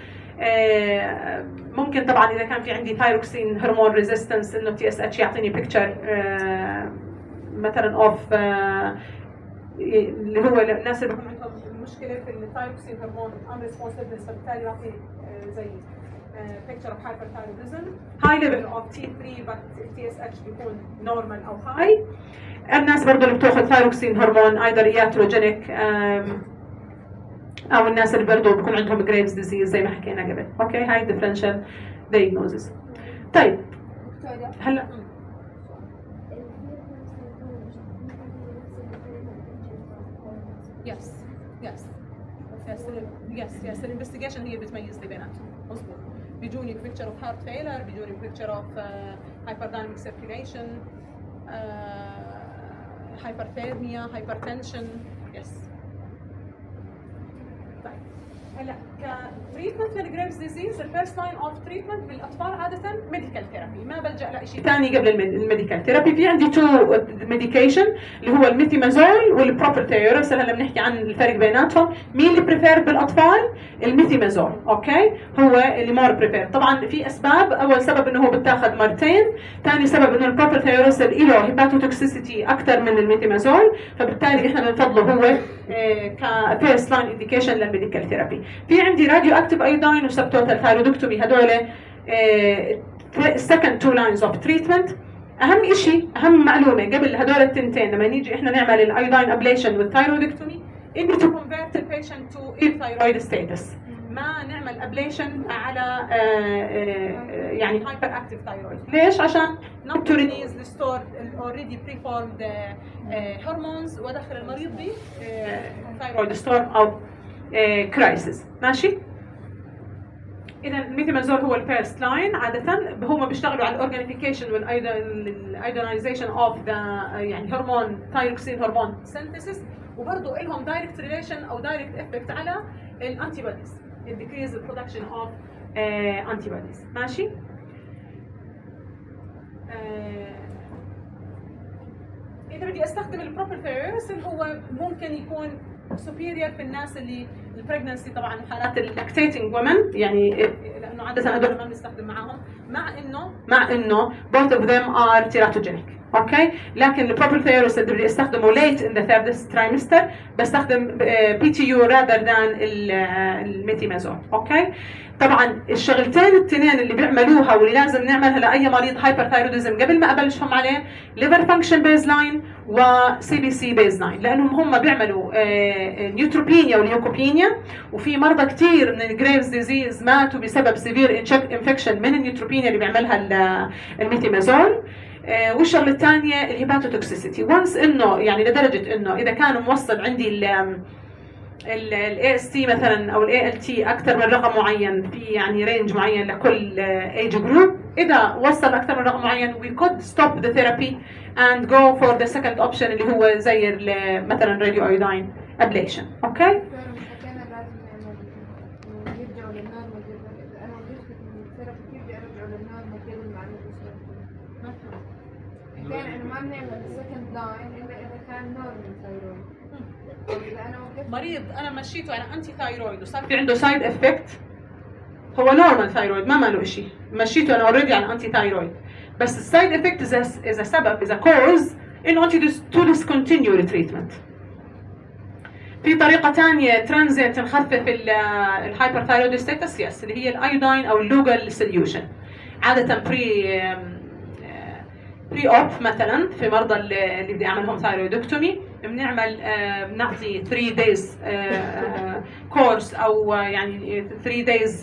ممكن طبعا اذا كان في عندي ثايروكسين هرمون ريزيستنس انه تي اس اتش يعطيني بيكتشر مثلا اوف اللي هو الناس اللي بيكون عندهم مشكله في الثايروكسين هرمون ان ريسبونسفنس، فبالتالي يعطي زي بيكتشر اوف هايبرثايروديزم. هاي ليفل اوف تي 3 بس تي اس اتش بيكون نورمال او هاي. الناس برضه اللي بتاخذ ثايروكسين هرمون ايذر ياتروجينيك او الناس اللي برضه بيكون عندهم جريفز ديزيز زي ما حكينا قبل. اوكي هاي ديفرنشال دايجنوزز. طيب هلا يس الانفستيجيشن هي بتميز لي بيناتهم. مظبوط. بيجوني بيكتشر اوف هارت فيلر، بيجوني بيكتشر اوف هايبردايناميك سيركيوليشن، هايبرثيرميا، هايبرتنشن. يس هلا كتريتمنت للجريفز ديزيز الفيرست لاين اوف تريتمنت بالاطفال عاده ميديكال ثيرابي، ما بلجا لشيء ثاني قبل الميديكال ثيرابي. في عندي تو ميديكيشن اللي هو الميثيمازول والبروبرتيور. هسه هلا بنحكي عن الفرق بيناتهم. مين اللي بريفير بالاطفال؟ الميثيمازول. اوكي هو اللي مور بريفير. طبعا في اسباب، اول سبب انه هو بتاخذ مرتين، ثاني سبب انه البروبرتيور له هيباتوتوكسيسيتي اكثر من الميثيمازول، فبالتالي احنا بنفضله هو كفيرست لاين انديكيشن للميديكال ثيرابي. في عندي راديو اكتيف ايودين وسبتوتال ثايرودكتومي، هدول second two lines of treatment. اهم شيء اهم معلومه قبل هدول التنتين لما نيجي احنا نعمل الايودين ابليشن والثايرودكتومي انه to convert the patient to thyroid status. ما نعمل ابليشن على يعني هايبر اكتيف ثايرويد. ليش؟ عشان not to release the stored already preformed هرمونز وادخل المريض ب ثايرويد ستورم او كرايسيس. ماشي؟ اذا الميثيمازول هو الفيرست لاين. عاده هم بيشتغلوا على الاورجانيفيكيشن والايدونايزيشن اوف ذا يعني هرمون ثايروكسين هرمون سينثيسيس، وبرضه لهم دايركت ريليشن او دايركت افكت على الانتي بوديز، الديكريز البرودكشن اوف انتي بوديز. ماشي؟ اذا بدي استخدم البروبرثيرس اللي هو ممكن يكون superior في الناس اللي البريجنسي، طبعا حالات اللاكتيتنج وومن، يعني لانه عاده هذول ما بنستخدم معاهم، مع انه both of them are teratogenic. اوكي، لكن البروبرثيرس اللي بدي استخدمه late in the third trimester بستخدم PTU rather than الميثيمازول. اوكي، طبعا الشغلتين الاثنين اللي بيعملوها واللي لازم نعملها لاي مريض هايبرثايروديزم قبل ما ابلشهم عليه ليفر فانكشن بيز لاين وسي بي سي بيز لاين، لانهم هم بيعملوا نيوتروبينيا وليوكوبينيا، وفي مرضى كثير من الجريفز ديزيز ماتوا بسبب سيفير انفكشن من النيوتروبينيا اللي بيعملها الميثيمازول. والشغله الثانيه الهيباتوتوكسيسيتي، وانس انه يعني لدرجه انه اذا كان موصل عندي الاي اس تي مثلا او الاي ال تي اكثر من رقم معين، في يعني رينج معين لكل ايج جروب، اذا وصل اكثر من رقم معين we could stop the therapy and go for the second option اللي هو زي مثلا راديو ايودين ابليشن. اوكي، يعني ما بنعمل سكند لاين الا اذا كان نورمال ثايرويد. اذا انا وقفت مريض انا مشيته على انتي ثايرويد وصار في عنده سايد افكت، هو نورمال ثايرويد ما له شيء، مشيته انا اوريدي على انتي ثايرويد، بس السايد افكت اذا سبب اذا كوز انه انت تو ديسكونتينيو التريتمنت. في طريقه ثانيه ترانزيت نخفف الهايبر ثايرويد ستاتس، يس، اللي هي الايودين او اللوجال سوليوشن. عاده بري اوب مثلا في مرضى اللي بدي اعملهم ثايرويدكتومي بنعمل بنعطي 3 دايز كورس او يعني 3 دايز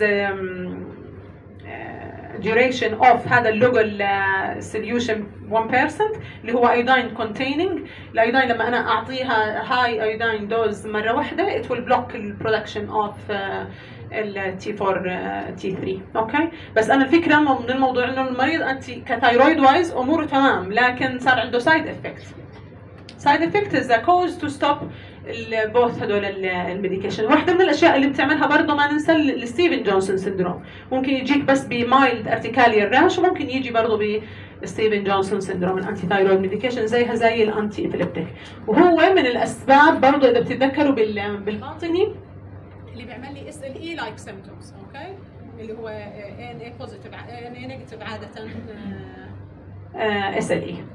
duration of هذا اللوجل solution 1% اللي هو iodine containing. الايودين لما انا اعطيها high iodine dose مره واحده it will block the production of ال T4 T3. اوكي، بس انا الفكره من الموضوع انه المريض انت كثايرويد وايز اموره تمام، لكن صار عنده سايد افكت. سايد افكت از كوز تو ستوب بوث هذول الميديكيشن. واحده من الاشياء اللي بتعملها برضه ما ننسى الستيفن جونسون سيندروم، ممكن يجيك بس بمايلد ارتيكاليا راش، وممكن يجي برضه بستيفن جونسون سيندروم. الانتي ثايرويد ميديكيشن زيها زي الانتي ابيليبتيك، وهو من الاسباب برضه اذا بتتذكروا بالباطني اللي بيعمل لي اس ال اي لايك سيمبتومز. اوكي، اللي هو ان اي بوزيتيف ان اي نيجاتيف عاده اس ال اي.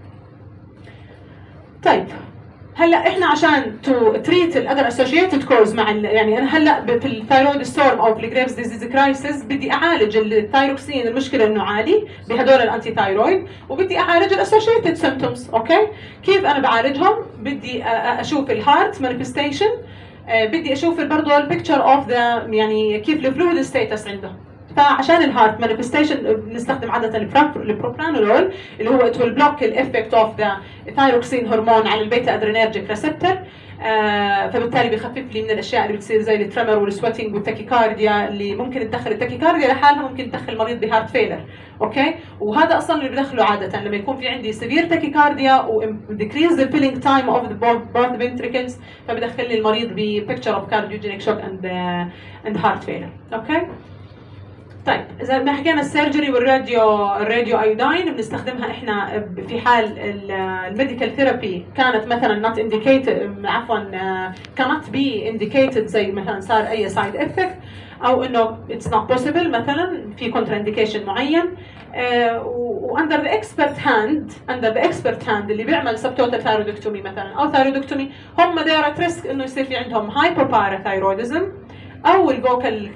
طيب هلا احنا عشان تو تريت الاذر اسوشيتد كوز مع يعني انا هلا في الثايرويد ستورم او في الجريفز ديزيز كرايسيس بدي اعالج الثايروكسين، المشكله انه عالي بهدول الانتي ثايرويد، وبدي اعالج الاسوشيتد سيمبتومز. اوكي، كيف انا بعالجهم؟ بدي اشوف الهارت مانيفستيشن، بدي اشوف برضه البيكتشر اوف ذا يعني كيف الفلويد ستاتس عنده. فعشان الهارت مانيفستيشن بنستخدم عاده البروبرانولول اللي هو it will block the effect of the thyroxine هرمون على البيتا ادرينرجيك ريسبتور، فبالتالي بيخفف لي من الاشياء اللي بتصير زي التريمر والسويتنج والتاكيكارديا، اللي ممكن تدخل التاكيكارديا لحالها ممكن تدخل المريض بهارت فيلر. اوكي، وهذا اصلا اللي بدخله عاده لما يكون في عندي سيفير تاكيكارديا وديكريز ذا فيلينج تايم اوف ذا بوث فنتريكلز، فبدخل لي المريض ببيكتشر اوف كارديوجينيك شوك اند هارت فيلر. اوكي، طيب اذا ما حكينا السيرجري والراديو ايودين بنستخدمها احنا في حال الميديكال ثيرابي كانت مثلا نوت انديكيتد، عفوا كانت بي انديكيتد، زي مثلا صار اي سايد افكت او انه اتس نوت بوسيبل، مثلا في كونترا انديكيشن معين، واندر ذا اكسبرت هاند اللي بيعمل سبتوتال ثايرويدكتومي مثلا او ثايرويدكتومي، هم داير ات ريسك انه يصير في عندهم هايبوباراثايرويدزم او الفوكال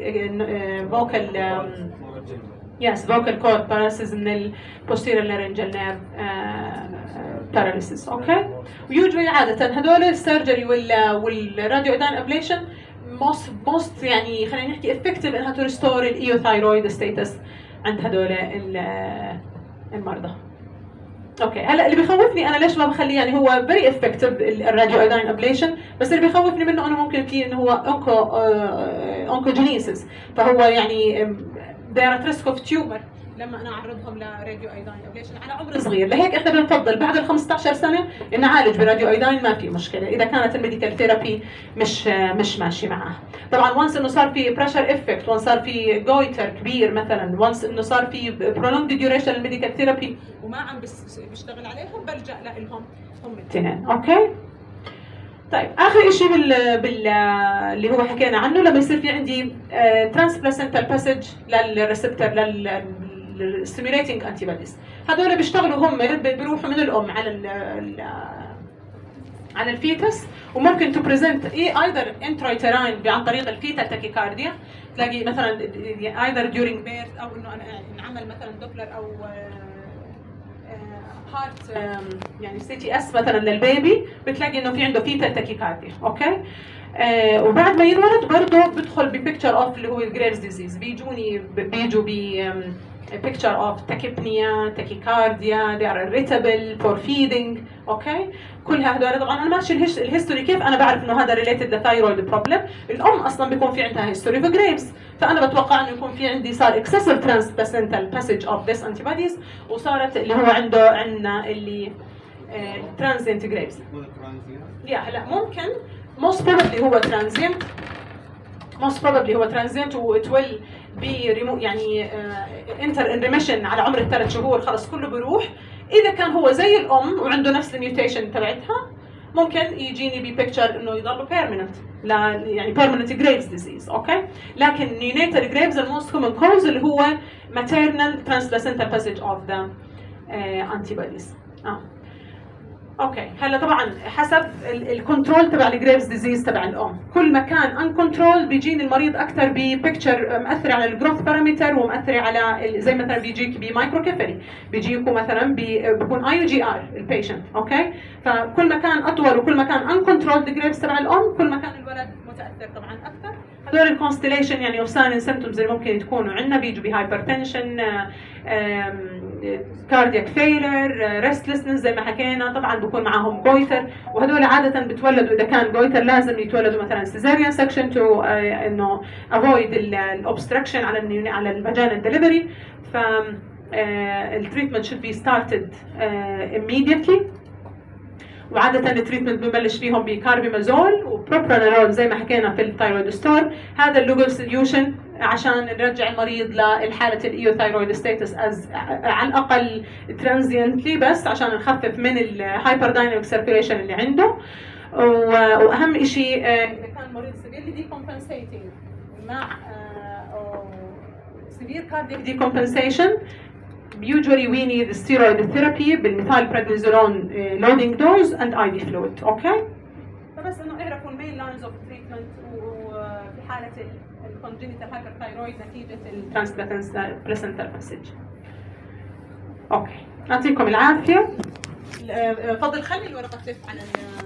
فوكال كورد باراليسيس من البوستيريور لارنجال نيرف باراليسيس. اوكي، ويوجوالي عاده هدول السيرجري والراديو ايدان ابليشن most يعني خلينا نحكي effective انها ترستور الايوثايرويد ستاتس عند هدول المرضى. اوكي هلا اللي بيخوفني انا ليش ما بخليه، يعني هو very effective الراديو ايودين ابليشن، بس اللي بيخوفني منه انه ممكن فيه انه هو اونكوجينيسيس، فهو يعني they're at risk of tumor لما انا اعرضهم لراديو ايودين ابليشن على عمر صغير. لهيك احنا بنفضل بعد ال 15 سنه نعالج براديو ايودين، ما في مشكله اذا كانت الميديكال ثيرابي مش ماشي معاه. طبعا وانس انه صار في بريشر افكت، وانس صار في جويتر كبير مثلا، وانس انه صار في برولونج ديوريشن الميديكال ثيرابي وما عم بيشتغل عليهم، بلجا لهم هم الاثنين. اوكي طيب اخر شيء اللي هو حكينا عنه، لما يصير في عندي ترانسبلاسنتال باسج للريسبتور للستيميوليتنج انتي بوديز، هذول بيشتغلوا هم بيروحوا من الام على الفيتس، وممكن تو بريزنت ايذر انترايتراين عن طريق الفيتال تاكيكارديا، تلاقي مثلا ايذر ديورينج بيرث او انه انعمل مثلا دوبلر او هارت يعني سي تي اس مثلا للبيبي، بتلاقي انه في عنده فيتال تاكيكارديا. اوكي وبعد ما ينولد برضه بدخل ببيكتشر اوف اللي هو الجريفز ديزيز، بيجوا picture of tachypnea, tachycardia, they are irritable for feeding. اوكي كلها هذول طبعا انا ماشي الهيستوري، كيف انا بعرف انه هذا related لثايرويد بروبلم؟ الام اصلا بيكون في عندها هيستوري في جريفز، فانا بتوقع انه يكون في عندي صار excessive transplacental passage of this antibodies، وصارت اللي هو عندنا اللي transient graves. هلا ممكن most probably هو transient و it will be يعني enter in remission على عمر ال3 شهور، خلص كله بيروح. اذا كان هو زي الام وعنده نفس الميوتيشن تبعتها، ممكن يجيني ببيكتشر انه يضل بيرمننت، لا يعني بيرمننت جريفز ديزيز. اوكي لكن نيونيتال جريفز الموست كومن كوز اللي هو maternal transplacental passage of the antibodies. اوكي هلا طبعا حسب الكنترول تبع الجريفز ديزيز تبع الام، كل ما كان ان كنترول بيجيني المريض اكثر ببيكتشر مأثر على الجروث بارامتر، ومأثر على زي مثلا بيجيك بمايكروكيفالي، بيجيكوا مثلا بيكون اي جي ار البيشنت. اوكي فكل ما كان اطول وكل ما كان ان كنترول الجريفز تبع الام، كل ما كان الولد متاثر طبعا اكثر. هذول الكونستليشن يعني اوف ساين سيمبتومز اللي ممكن تكونوا عندنا، بيجوا بهايبرتنشن، كاردياك فيلر، ريستلسنس زي ما حكينا، طبعا بكون معاهم جويتر، وهدول عاده بتولدوا اذا كان جويتر لازم يتولدوا مثلا سيزاريان سكشن تو انه افويد الاوبستراكشن على الفاجينال ديليفري. ف التريتمنت should be started immediately، وعادة التريتمنت ببلش فيهم بكاربيمازول وبروبرانولول زي ما حكينا في الثايرويد ستور. هذا اللوجل سوليوشن عشان نرجع المريض لحالة الايوثايرويد ستاتس على الأقل ترانزينتلي، بس عشان نخفف من الهايبر دايناميك سيركيوليشن اللي عنده. وأهم شيء إذا كان مريض سيفيرلي ديكومبنسيتنج مع سيفير كاردياك ديكومبنسيشن، usually we need steroid therapy بالمثال prednisolone loading dose and IV fluid. اوكي فبس انه اعرفوا المين لاينز اوف تريتمنت وفي حاله الكونجنيتال هايبرثايرويد نتيجه الترانسبلاسنتال باسج. اوكي يعطيكم العافيه. فضل خلي الورقه تلف على